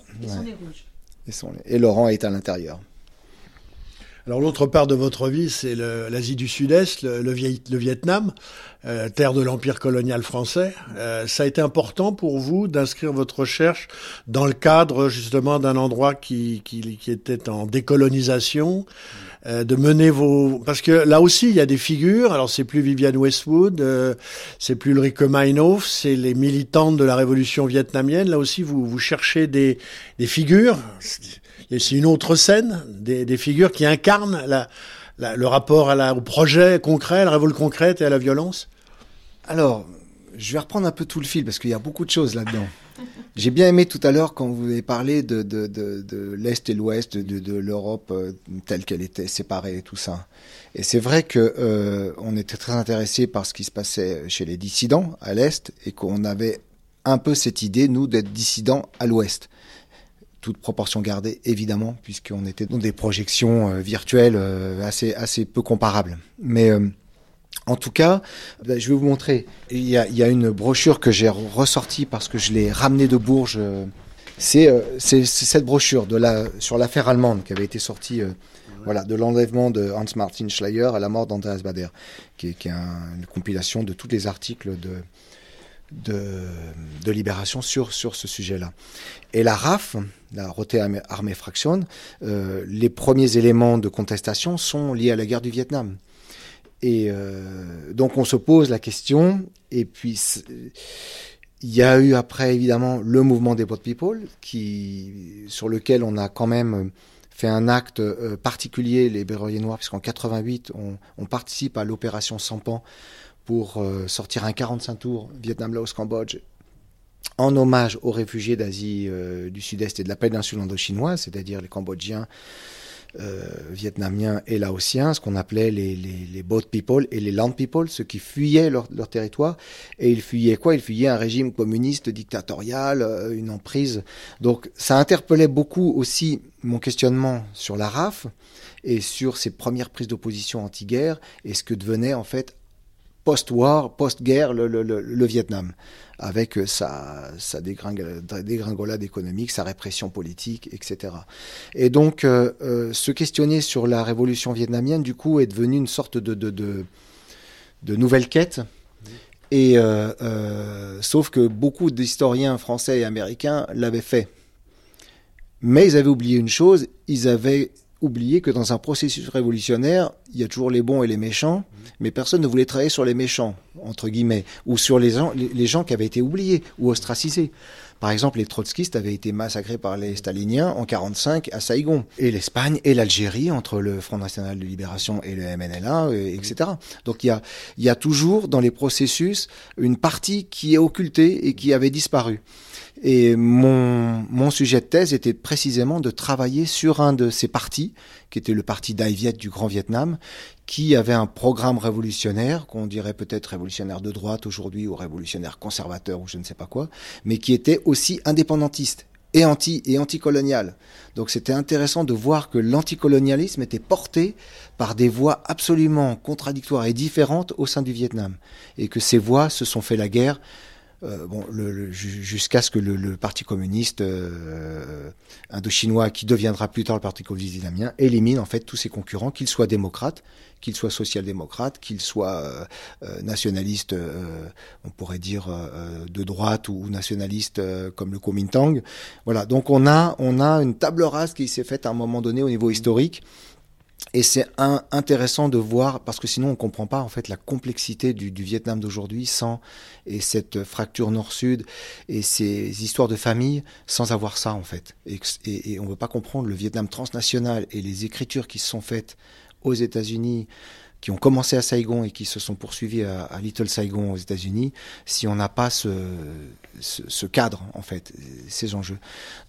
Et Laurent est à l'intérieur. Alors l'autre part de votre vie, c'est l'Asie du Sud-Est, le Vietnam, terre de l'empire colonial français. Ça a été important pour vous d'inscrire votre recherche dans le cadre justement d'un endroit qui était en décolonisation, de mener parce que là aussi il y a des figures. Alors c'est plus Vivienne Westwood, c'est plus Ulrike Meinhof, c'est les militantes de la révolution vietnamienne. Là aussi vous cherchez des figures. Et c'est une autre scène, des figures qui incarnent le rapport au projet concret, à la révolte concrète et à la violence. Alors, je vais reprendre un peu tout le fil parce qu'il y a beaucoup de choses là-dedans. J'ai bien aimé tout à l'heure quand vous avez parlé de l'Est et l'Ouest, de l'Europe telle qu'elle était séparée et tout ça. Et c'est vrai que on était très intéressés par ce qui se passait chez les dissidents à l'Est et qu'on avait un peu cette idée, nous, d'être dissidents à l'Ouest. Toute proportion gardée, évidemment, puisqu'on était dans des projections virtuelles assez peu comparables. Mais en tout cas, je vais vous montrer. Il y a une brochure que j'ai ressortie parce que je l'ai ramenée de Bourges. C'est cette brochure sur l'affaire allemande qui avait été sortie de l'enlèvement de Hans-Martin Schleyer à la mort d'Andreas Bader, qui est une compilation de tous les articles de Libération sur ce sujet-là. Et la RAF, la Rote Armee Fraktion, les premiers éléments de contestation sont liés à la guerre du Vietnam. Et donc on se pose la question, et puis il y a eu après évidemment le mouvement des Boat People, sur lequel on a quand même fait un acte particulier, les Berruriers Noirs, puisqu'en 88 on participe à l'opération Sampan, pour sortir un 45 tours Vietnam, Laos, Cambodge, en hommage aux réfugiés d'Asie du Sud-Est et de la péninsule indochinoise, c'est-à-dire les Cambodgiens, Vietnamiens et Laotiens, ce qu'on appelait les boat people et les land people, ceux qui fuyaient leur territoire. Et ils fuyaient quoi? Ils fuyaient un régime communiste, dictatorial, une emprise. Donc ça interpellait beaucoup aussi mon questionnement sur la RAF et sur ses premières prises d'opposition anti-guerre et ce que devenait en fait post-war, post-guerre, le Vietnam, avec sa dégringolade économique, sa répression politique, etc. Et donc, se questionner sur la révolution vietnamienne, du coup, est devenu une sorte de nouvelle quête. Et sauf que beaucoup d'historiens français et américains l'avaient fait. Mais ils avaient oublié une chose, ils avaient oublier que dans un processus révolutionnaire, il y a toujours les bons et les méchants, mais personne ne voulait travailler sur les méchants, entre guillemets, ou sur les gens qui avaient été oubliés ou ostracisés. Par exemple, les trotskistes avaient été massacrés par les staliniens en 1945 à Saïgon, et l'Espagne et l'Algérie, entre le Front National de Libération et le MNLA, etc. Donc il y a toujours dans les processus une partie qui est occultée et qui avait disparu. Et mon sujet de thèse était précisément de travailler sur un de ces partis, qui était le parti Dai Viet du Grand Vietnam, qui avait un programme révolutionnaire, qu'on dirait peut-être révolutionnaire de droite aujourd'hui, ou révolutionnaire conservateur, ou je ne sais pas quoi, mais qui était aussi indépendantiste et anticolonial. Donc c'était intéressant de voir que l'anticolonialisme était porté par des voix absolument contradictoires et différentes au sein du Vietnam, et que ces voix se sont fait la guerre jusqu'à ce que le Parti communiste indochinois, qui deviendra plus tard le Parti communiste vietnamien, élimine en fait tous ses concurrents, qu'ils soient démocrates, qu'ils soient social-démocrates, qu'ils soient nationalistes, on pourrait dire de droite ou nationalistes comme le Kuomintang. Voilà, donc on a une table rase qui s'est faite à un moment donné au niveau historique. Et c'est intéressant de voir, parce que sinon on ne comprend pas en fait la complexité du Vietnam d'aujourd'hui et cette fracture nord-sud et ces histoires de famille sans avoir ça en fait. Et on ne veut pas comprendre le Vietnam transnational et les écritures qui se sont faites aux États-Unis, qui ont commencé à Saigon et qui se sont poursuivies à Little Saigon aux États-Unis, si on n'a pas ce cadre en fait, ces enjeux.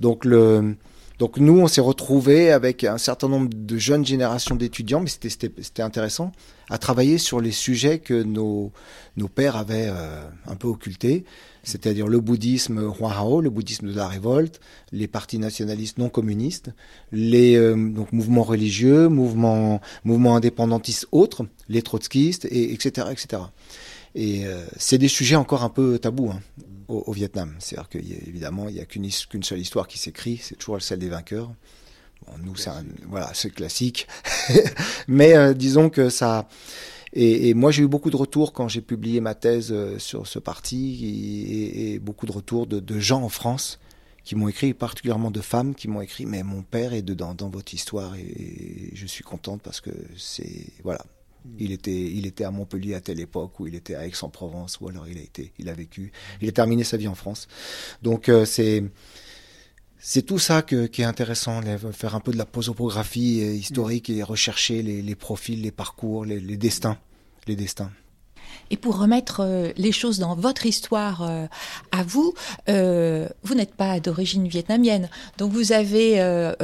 Donc nous, on s'est retrouvés avec un certain nombre de jeunes générations d'étudiants, mais c'était intéressant, à travailler sur les sujets que nos pères avaient un peu occultés, c'est-à-dire le bouddhisme Hua-Hao, le bouddhisme de la révolte, les partis nationalistes non communistes, les donc mouvements religieux, mouvements indépendantistes autres, les trotskistes, etc., etc. Et c'est des sujets encore un peu tabous, hein, au Vietnam. C'est-à-dire qu'évidemment, il n'y a qu'une seule histoire qui s'écrit, c'est toujours celle des vainqueurs. Bon, nous, c'est classique. Mais disons que ça... Et moi, j'ai eu beaucoup de retours quand j'ai publié ma thèse sur ce parti, et beaucoup de retours de gens en France qui m'ont écrit, particulièrement de femmes qui m'ont écrit « Mais mon père est dedans, dans votre histoire, et je suis contente parce que c'est... » Voilà. Il était à Montpellier à telle époque, ou il était à Aix-en-Provence, ou alors il a vécu, il a terminé sa vie en France. Donc c'est tout ça qui est intéressant, faire un peu de la prosopographie historique et rechercher les profils, les parcours, les destins. Et pour remettre les choses dans votre histoire à vous, vous n'êtes pas d'origine vietnamienne. Donc vous avez...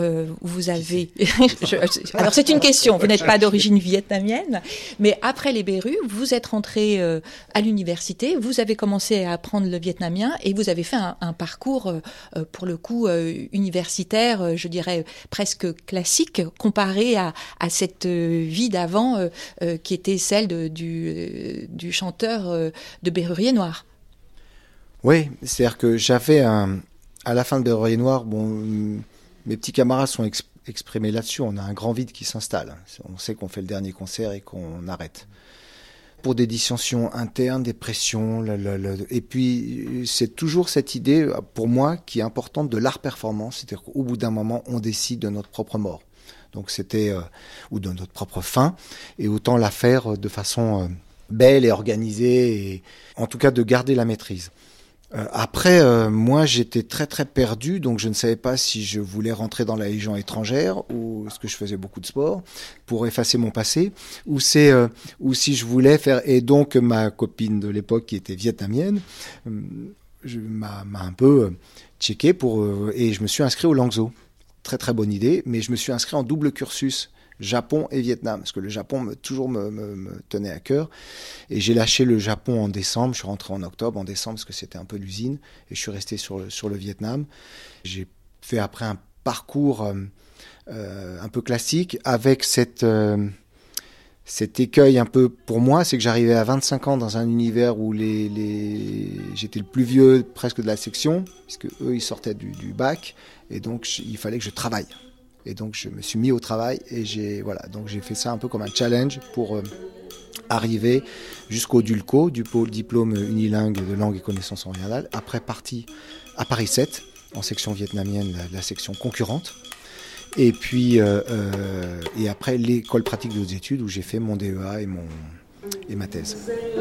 Alors c'est une question, vous n'êtes pas d'origine vietnamienne, mais après les Berus, vous êtes rentré à l'université, vous avez commencé à apprendre le vietnamien et vous avez fait un parcours, pour le coup, universitaire, je dirais presque classique, comparé à cette vie d'avant qui était celle du chanteur de Berrurier Noir. Oui, c'est-à-dire que j'avais à la fin de Berrurier Noir, mes petits camarades sont exprimés là-dessus, on a un grand vide qui s'installe. On sait qu'on fait le dernier concert et qu'on arrête. Pour des dissensions internes, des pressions, et puis c'est toujours cette idée, pour moi, qui est importante de l'art performance, c'est-à-dire qu'au bout d'un moment, on décide de notre propre mort. Donc c'était, ou de notre propre fin, et autant la faire de façon... belle et organisée, et en tout cas de garder la maîtrise. Après, moi j'étais très très perdu, donc je ne savais pas si je voulais rentrer dans la Légion étrangère, ou est-ce que je faisais beaucoup de sport pour effacer mon passé, ou si je voulais faire... Et donc ma copine de l'époque, qui était vietnamienne, m'a un peu checké et je me suis inscrit au Langzhou. Très très bonne idée, mais je me suis inscrit en double cursus, Japon et Vietnam, parce que le Japon toujours me tenait à cœur. Et j'ai lâché le Japon en décembre, je suis rentré en octobre, en décembre, parce que c'était un peu l'usine, et je suis resté sur le Vietnam. J'ai fait après un parcours un peu classique, avec cet écueil un peu pour moi, c'est que j'arrivais à 25 ans dans un univers où j'étais le plus vieux presque de la section, puisque eux ils sortaient du bac, et donc il fallait que je travaille. Et donc je me suis mis au travail et j'ai fait ça un peu comme un challenge pour arriver jusqu'au DULCO, du diplôme unilingue de langue et connaissances orientales, après parti à Paris 7, en section vietnamienne, la section concurrente. Et puis et après l'école pratique de hautes études où j'ai fait mon DEA et ma thèse.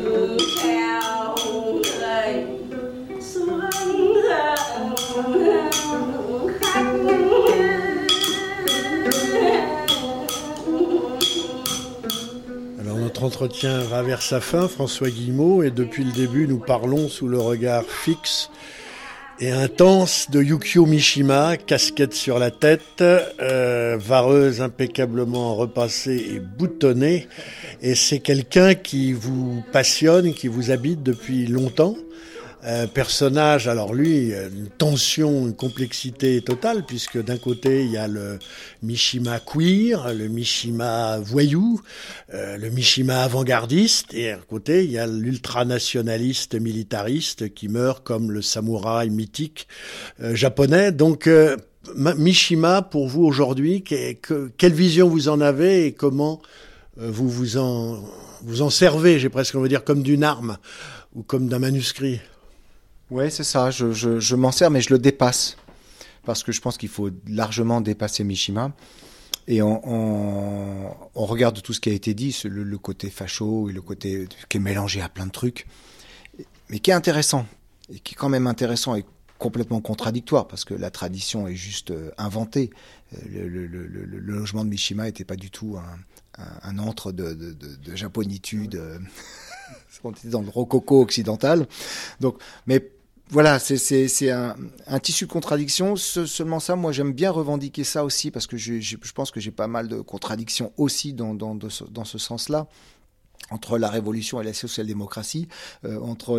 Notre entretien va vers sa fin, François Guillemot, et depuis le début, nous parlons sous le regard fixe et intense de Yukio Mishima, casquette sur la tête, vareuse impeccablement repassée et boutonnée. Et c'est quelqu'un qui vous passionne, qui vous habite depuis longtemps. Personnage, alors lui, une tension, une complexité totale, puisque d'un côté, il y a le Mishima queer, le Mishima voyou, le Mishima avant-gardiste, et à côté, il y a l'ultranationaliste militariste qui meurt comme le samouraï mythique japonais. Donc, Mishima, pour vous aujourd'hui, quelle vision vous en avez et comment vous en servez, j'ai presque envie de dire, comme d'une arme ou comme d'un manuscrit? Ouais, c'est ça. Je m'en sers, mais je le dépasse. Parce que je pense qu'il faut largement dépasser Mishima. Et on regarde tout ce qui a été dit, le côté facho et le côté qui est mélangé à plein de trucs, mais qui est intéressant. Et qui est quand même intéressant et complètement contradictoire, parce que la tradition est juste inventée. Le logement de Mishima n'était pas du tout un antre de japonitude. On était dans le rococo occidental. Donc, mais voilà, c'est un tissu de contradictions. Seulement ça, moi, j'aime bien revendiquer ça aussi, parce que je pense que j'ai pas mal de contradictions aussi dans ce sens-là, entre la révolution et la social-démocratie, entre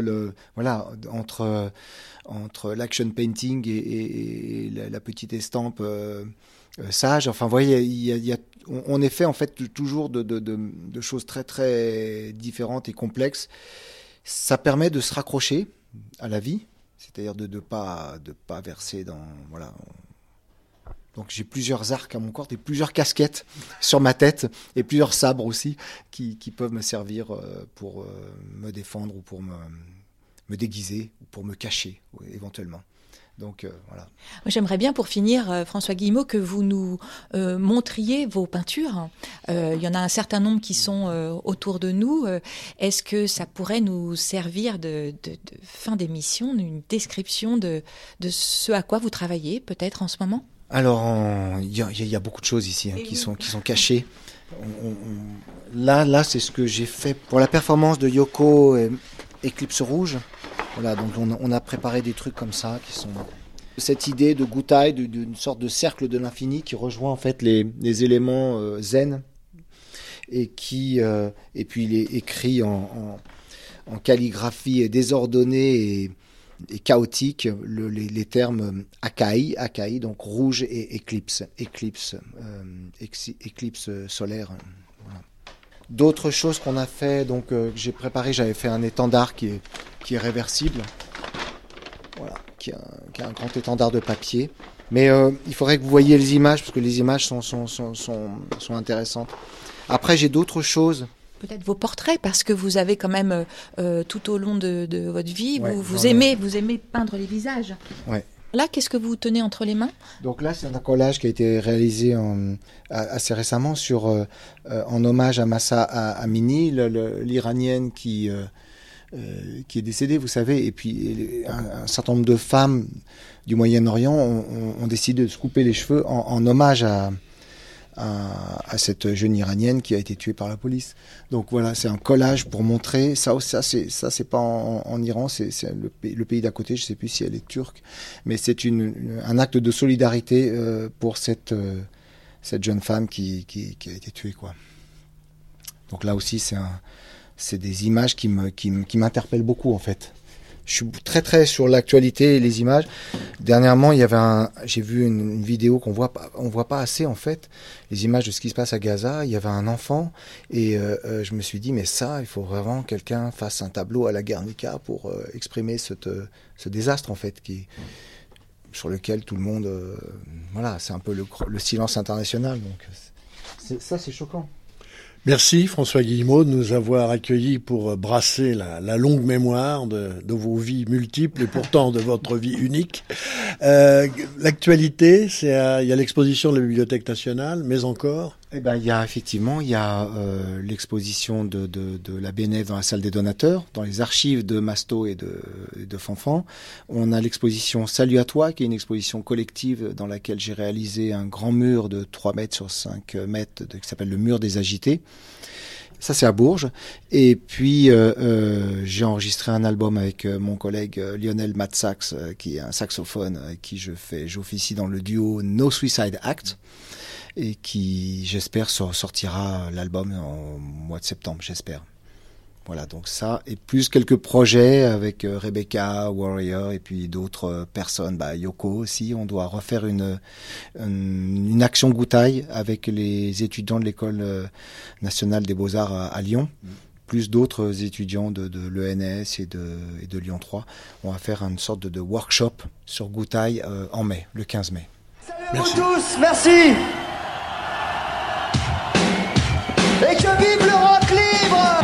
l'action painting et la petite estampe sage. Enfin, vous voyez, on est fait en fait toujours de choses très très différentes et complexes. Ça permet de se raccrocher à la vie, c'est-à-dire de pas verser dans Donc j'ai plusieurs arcs à mon corps et plusieurs casquettes sur ma tête et plusieurs sabres aussi qui peuvent me servir pour me défendre ou pour me déguiser ou pour me cacher éventuellement. Donc voilà. J'aimerais bien, pour finir, François Guillemot, que vous nous montriez vos peintures. Il y en a un certain nombre qui sont autour de nous. Est-ce que ça pourrait nous servir de fin d'émission, d'une description de ce à quoi vous travaillez, peut-être en ce moment ? Alors, il y a beaucoup de choses ici qui sont cachées. Là, c'est ce que j'ai fait pour la performance de Yoko Eclipse Rouge. Voilà, donc on a préparé des trucs comme ça qui sont cette idée de Gutai, d'une sorte de cercle de l'infini qui rejoint en fait les éléments zen et puis il est écrit en calligraphie désordonnée et chaotique les termes Akai, donc rouge et éclipse solaire. Voilà. D'autres choses qu'on a fait, donc que j'ai préparé, j'avais fait un étendard qui est réversible, voilà, qui est un grand étendard de papier. Mais il faudrait que vous voyiez les images, parce que les images sont intéressantes. Après, j'ai d'autres choses. Peut-être vos portraits, parce que vous avez quand même, tout au long de votre vie, vous aimez peindre les visages. Ouais. Là, qu'est-ce que vous tenez entre les mains ? Donc là, c'est un collage qui a été réalisé assez récemment en hommage à Mahsa Amini, l'Iranienne qui est décédée, vous savez. Et puis, un certain nombre de femmes du Moyen-Orient ont décidé de se couper les cheveux en hommage à cette jeune Iranienne qui a été tuée par la police. Donc voilà, c'est un collage pour montrer ça c'est pas en Iran, c'est le pays d'à côté, je sais plus si elle est turque, mais c'est un acte de solidarité pour cette jeune femme qui a été tuée, quoi. Donc là aussi c'est des images qui m'interpellent beaucoup en fait. Je suis très très sur l'actualité et les images. Dernièrement, j'ai vu une vidéo on voit pas assez en fait, les images de ce qui se passe à Gaza. Il y avait un enfant et je me suis dit mais ça, il faut vraiment que quelqu'un fasse un tableau à la Guernica pour exprimer ce désastre en fait sur lequel tout le monde voilà, c'est un peu le silence international. Donc c'est choquant. Merci François Guillemot de nous avoir accueillis pour brasser la longue mémoire de vos vies multiples et pourtant de votre vie unique. L'actualité, il y a l'exposition de la Bibliothèque nationale, mais encore. Eh ben, il y a l'exposition de la BNF dans la salle des donateurs, dans les archives de Masto et de Fanfan. On a l'exposition Salut à toi, qui est une exposition collective dans laquelle j'ai réalisé un grand mur de 3 mètres sur 5 mètres qui s'appelle le mur des agités. Ça, c'est à Bourges. Et puis, j'ai enregistré un album avec mon collègue Lionel Matsax, qui est un saxophone, avec qui j'officie dans le duo No Suicide Act, et qui, j'espère, sortira l'album en mois de septembre, j'espère. Voilà, donc ça, et plus quelques projets avec Rebecca, Warrior, et puis d'autres personnes, Yoko aussi. On doit refaire une action Goutaille avec les étudiants de l'École nationale des beaux-arts à Lyon, plus d'autres étudiants de l'ENS et de Lyon 3. On va faire une sorte de workshop sur Goutaille en mai, le 15 mai. Salut à vous tous, merci. Et que vive le rock libre!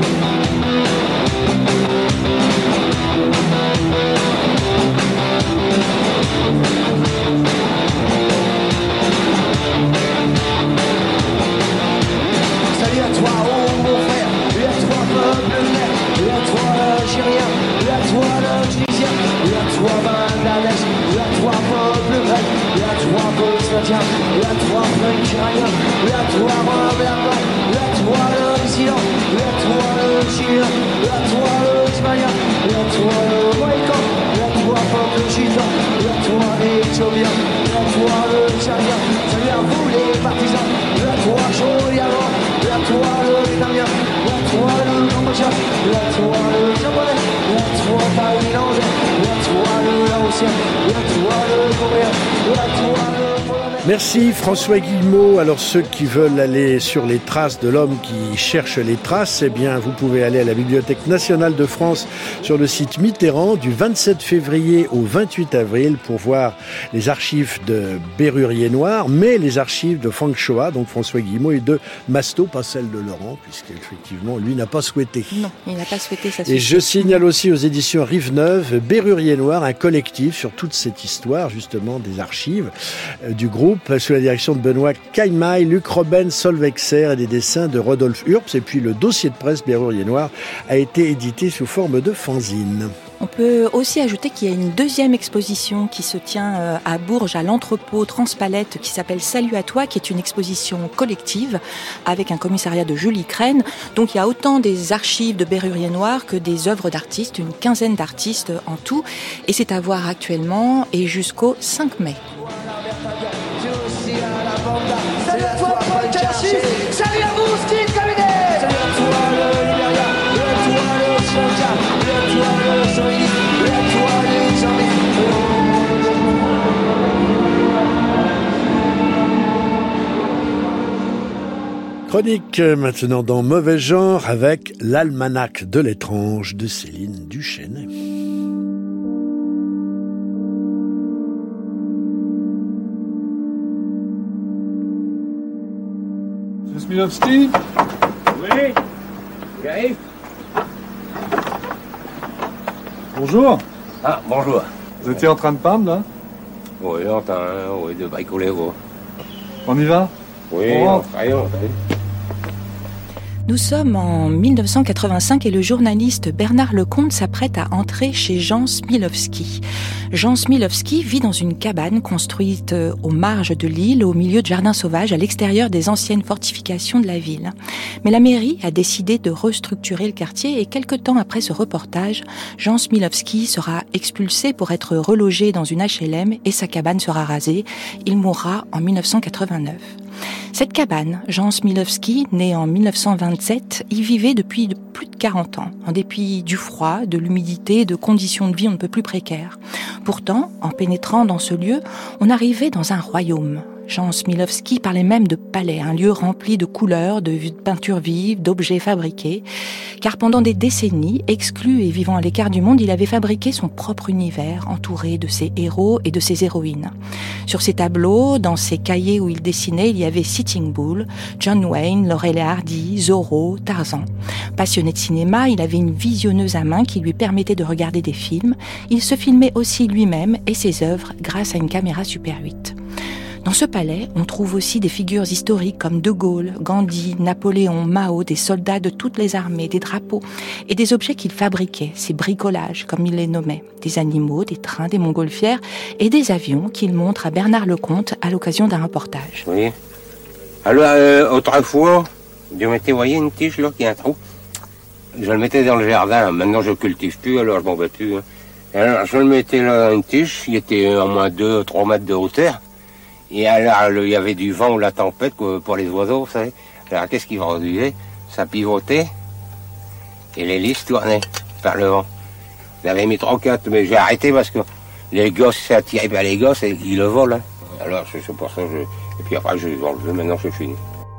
Salut à toi, oh mon frère, et à toi, peuple clair, et à toi, l'Algérien, et à toi, le Tunisien, et à toi, Bangladesh, et à toi, peuple grec, et à toi, Bosnien, et à toi, Francarien, et à toi, Rome, et à toi, le Zéland, et à toi, le Chilien, et à toi, le Espagnol, et à toi, le Mohican, et à toi, peuple gitan, et à toi, l'Éthiopien, et à toi, le Tchadien. Salut à vous, les partisans, et à toi, Joliavant, et à toi, le Vietnamien, et à toi, le Cambodgien, et à toi, le Japonais, et à toi, Thaïlandais, et à toi, le Laotien, et à toi, le Coréen, et à toi, le Polonais. Merci François Guillemot. Alors ceux qui veulent aller sur les traces de l'homme qui cherche les traces, eh bien vous pouvez aller à la Bibliothèque nationale de France sur le site Mitterrand du 27 février au 28 avril pour voir les archives de Bérurier Noir, mais les archives de Fang Shoa, donc François Guillemot, et de Masto, pas celle de Laurent, puisqu'effectivement lui n'a pas souhaité. Non, il n'a pas souhaité ça. Et je signale aussi aux éditions Rive-Neuve Bérurier Noir, un collectif sur toute cette histoire justement des archives du groupe, sous la direction de Benoît Caillemay, Luc Robben, Solvexer et des dessins de Rodolphe Urps. Et puis le dossier de presse Bérurier Noir a été édité sous forme de fanzine. On peut aussi ajouter qu'il y a une deuxième exposition qui se tient à Bourges, à l'entrepôt Transpalette, qui s'appelle Salut à toi, qui est une exposition collective avec un commissariat de Julie Crène. Donc il y a autant des archives de Bérurier Noir que des œuvres d'artistes, une quinzaine d'artistes en tout. Et c'est à voir actuellement et jusqu'au 5 mai. Salut à toi, Paul Karchis. Salut à vous, Steve Cabinet. Salut à toi, le Libéria. Et à toi, le Shanka. Et à toi, le Sorini. Et à toi, les Jean-Marie. Chronique maintenant dans Mauvais Genre avec l'Almanach de l'étrange de Céline Duchesne. Smilovski ? Oui, j'arrive. Bonjour. Ah, bonjour. Vous étiez en train de peindre, là ? Oui, oui, de bricoler, gros. On y va ? Oui, on rentre. on Nous sommes en 1985 et le journaliste Bernard Lecomte s'apprête à entrer chez Jean Smilovski. Jean Smilovski vit dans une cabane construite aux marges de l'île, au milieu de jardins sauvages, à l'extérieur des anciennes fortifications de la ville. Mais la mairie a décidé de restructurer le quartier et quelque temps après ce reportage, Jean Smilovski sera expulsé pour être relogé dans une HLM et sa cabane sera rasée. Il mourra en 1989. Cette cabane, Jean Smilovski, né en 1927, y vivait depuis plus de 40 ans, en dépit du froid, de l'humidité, de conditions de vie on ne peut plus précaires. Pourtant, en pénétrant dans ce lieu, on arrivait dans un royaume. Jean Smilovski parlait même de palais, un lieu rempli de couleurs, de peintures vives, d'objets fabriqués. Car pendant des décennies, exclu et vivant à l'écart du monde, il avait fabriqué son propre univers, entouré de ses héros et de ses héroïnes. Sur ses tableaux, dans ses cahiers où il dessinait, il y avait Sitting Bull, John Wayne, Laurel et Hardy, Zorro, Tarzan. Passionné de cinéma, il avait une visionneuse à main qui lui permettait de regarder des films. Il se filmait aussi lui-même et ses œuvres grâce à une caméra Super 8. Dans ce palais, on trouve aussi des figures historiques comme De Gaulle, Gandhi, Napoléon, Mao, des soldats de toutes les armées, des drapeaux et des objets qu'il fabriquait, ses bricolages comme il les nommait, des animaux, des trains, des montgolfières et des avions qu'il montre à Bernard Lecomte à l'occasion d'un reportage. Oui. Alors, autrefois, je mettais, voyez, une tige là qui a un trou. Je le mettais dans le jardin. Maintenant, je cultive plus, alors je m'en vais plus. Hein. Alors, je le mettais là, une tige, il était à moins 2-3 mètres de hauteur. Et alors, il y avait du vent ou la tempête pour les oiseaux, vous savez. Alors, qu'est-ce qu'il produisait ? Ça pivotait. et l'hélice tournait par le vent. J'avais mis 3 ou 4, mais j'ai arrêté parce que les gosses, c'est attiré par les gosses et ils le volent. Alors c'est pour ça que et puis après je les ai enlevés, maintenant c'est fini.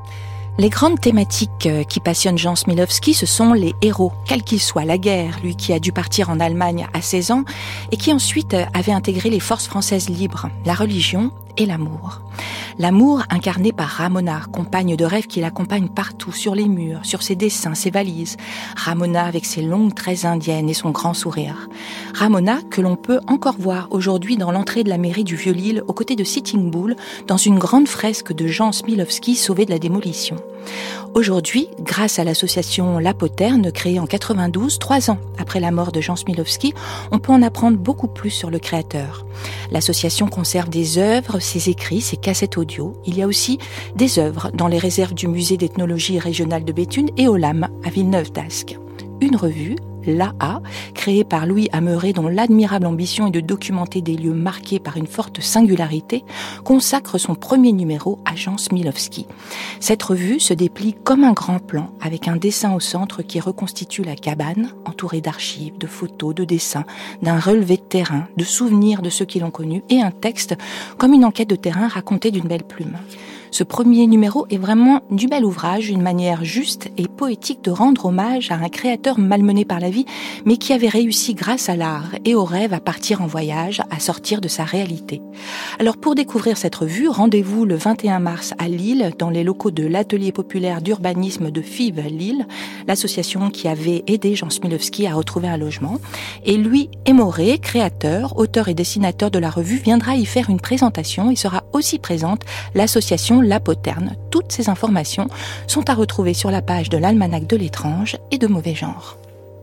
Les grandes thématiques qui passionnent Jean Smilowski, ce sont les héros, quels qu'ils soient. La guerre, lui qui a dû partir en Allemagne à 16 ans et qui ensuite avait intégré les forces françaises libres, la religion et l'amour. L'amour incarné par Ramona, compagne de rêve qui l'accompagne partout, sur les murs, sur ses dessins, ses valises. Ramona avec ses longues tresses indiennes et son grand sourire. Ramona que l'on peut encore voir aujourd'hui dans l'entrée de la mairie du Vieux-Lille, aux côtés de Sitting Bull, dans une grande fresque de Jean Smilowski sauvé de la démolition. Aujourd'hui, grâce à l'association La Poterne, créée en 92, 3 ans après la mort de Jean Smilowski, on peut en apprendre beaucoup plus sur le créateur. L'association conserve des œuvres, ses écrits, ses cassettes audio. Il y a aussi des œuvres dans les réserves du musée d'ethnologie régionale de Béthune et au LAM, à Villeneuve-d'Ascq. Une revue, l'A.A., créée par Louis Ameret, dont l'admirable ambition est de documenter des lieux marqués par une forte singularité, consacre son premier numéro à Jean Smilowski. Cette revue se déplie comme un grand plan, avec un dessin au centre qui reconstitue la cabane, entourée d'archives, de photos, de dessins, d'un relevé de terrain, de souvenirs de ceux qui l'ont connu, et un texte comme une enquête de terrain racontée d'une belle plume. Ce premier numéro est vraiment du bel ouvrage, une manière juste et poétique de rendre hommage à un créateur malmené par la vie, mais qui avait réussi grâce à l'art et au rêve à partir en voyage, à sortir de sa réalité. Alors pour découvrir cette revue, rendez-vous le 21 mars à Lille, dans les locaux de l'Atelier populaire d'urbanisme de FIV Lille, l'association qui avait aidé Jean Smilowski à retrouver un logement. Et Louis Ameret, créateur, auteur et dessinateur de la revue, viendra y faire une présentation et sera aussi présente l'association La Poterne. Toutes ces informations sont à retrouver sur la page de l'Almanach de l'étrange et de Mauvais Genre.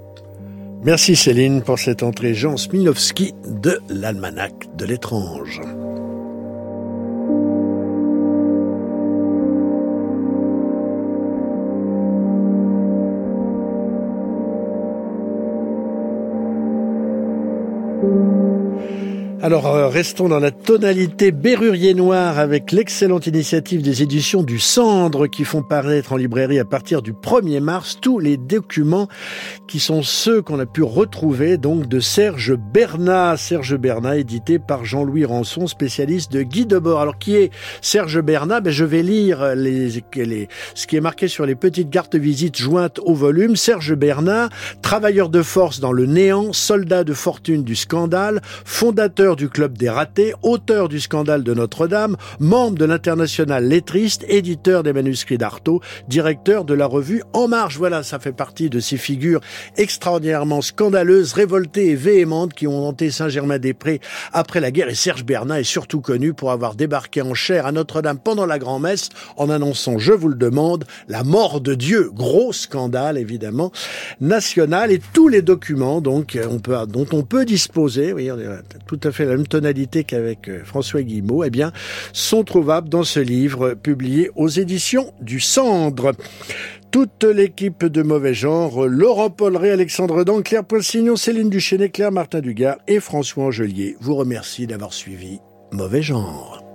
Merci Céline pour cette entrée Jean Smilowski de l'Almanach de l'étrange. Alors, restons dans la tonalité Bérurier Noir avec l'excellente initiative des éditions du Cendre qui font paraître en librairie à partir du 1er mars tous les documents qui sont ceux qu'on a pu retrouver donc de Serge Bernat. Serge Bernat, édité par Jean-Louis Rançon, spécialiste de Guy Debord. Alors, qui est Serge Bernat? Je vais lire ce qui est marqué sur les petites cartes visites jointes au volume. Serge Bernat, travailleur de force dans le néant, soldat de fortune du scandale, fondateur du Club des ratés, auteur du scandale de Notre-Dame, membre de l'Internationale lettriste, éditeur des manuscrits d'Artaud, directeur de la revue En Marche. Voilà, ça fait partie de ces figures extraordinairement scandaleuses, révoltées et véhémentes qui ont hanté Saint-Germain-des-Prés après la guerre. Et Serge Bernat est surtout connu pour avoir débarqué en chair à Notre-Dame pendant la grand-messe en annonçant, je vous le demande, la mort de Dieu. Gros scandale, évidemment, national. Et tous les documents donc, dont on peut disposer, oui, on est tout à fait la même tonalité qu'avec François Guillemot, eh bien, sont trouvables dans ce livre publié aux éditions du Cendre. Toute l'équipe de Mauvais Genre, Laurent Polleret, Alexandre Dan, Claire Poissignon, Céline Duchesnay, Claire Martin Dugard et François Angelier vous remercie d'avoir suivi Mauvais Genre.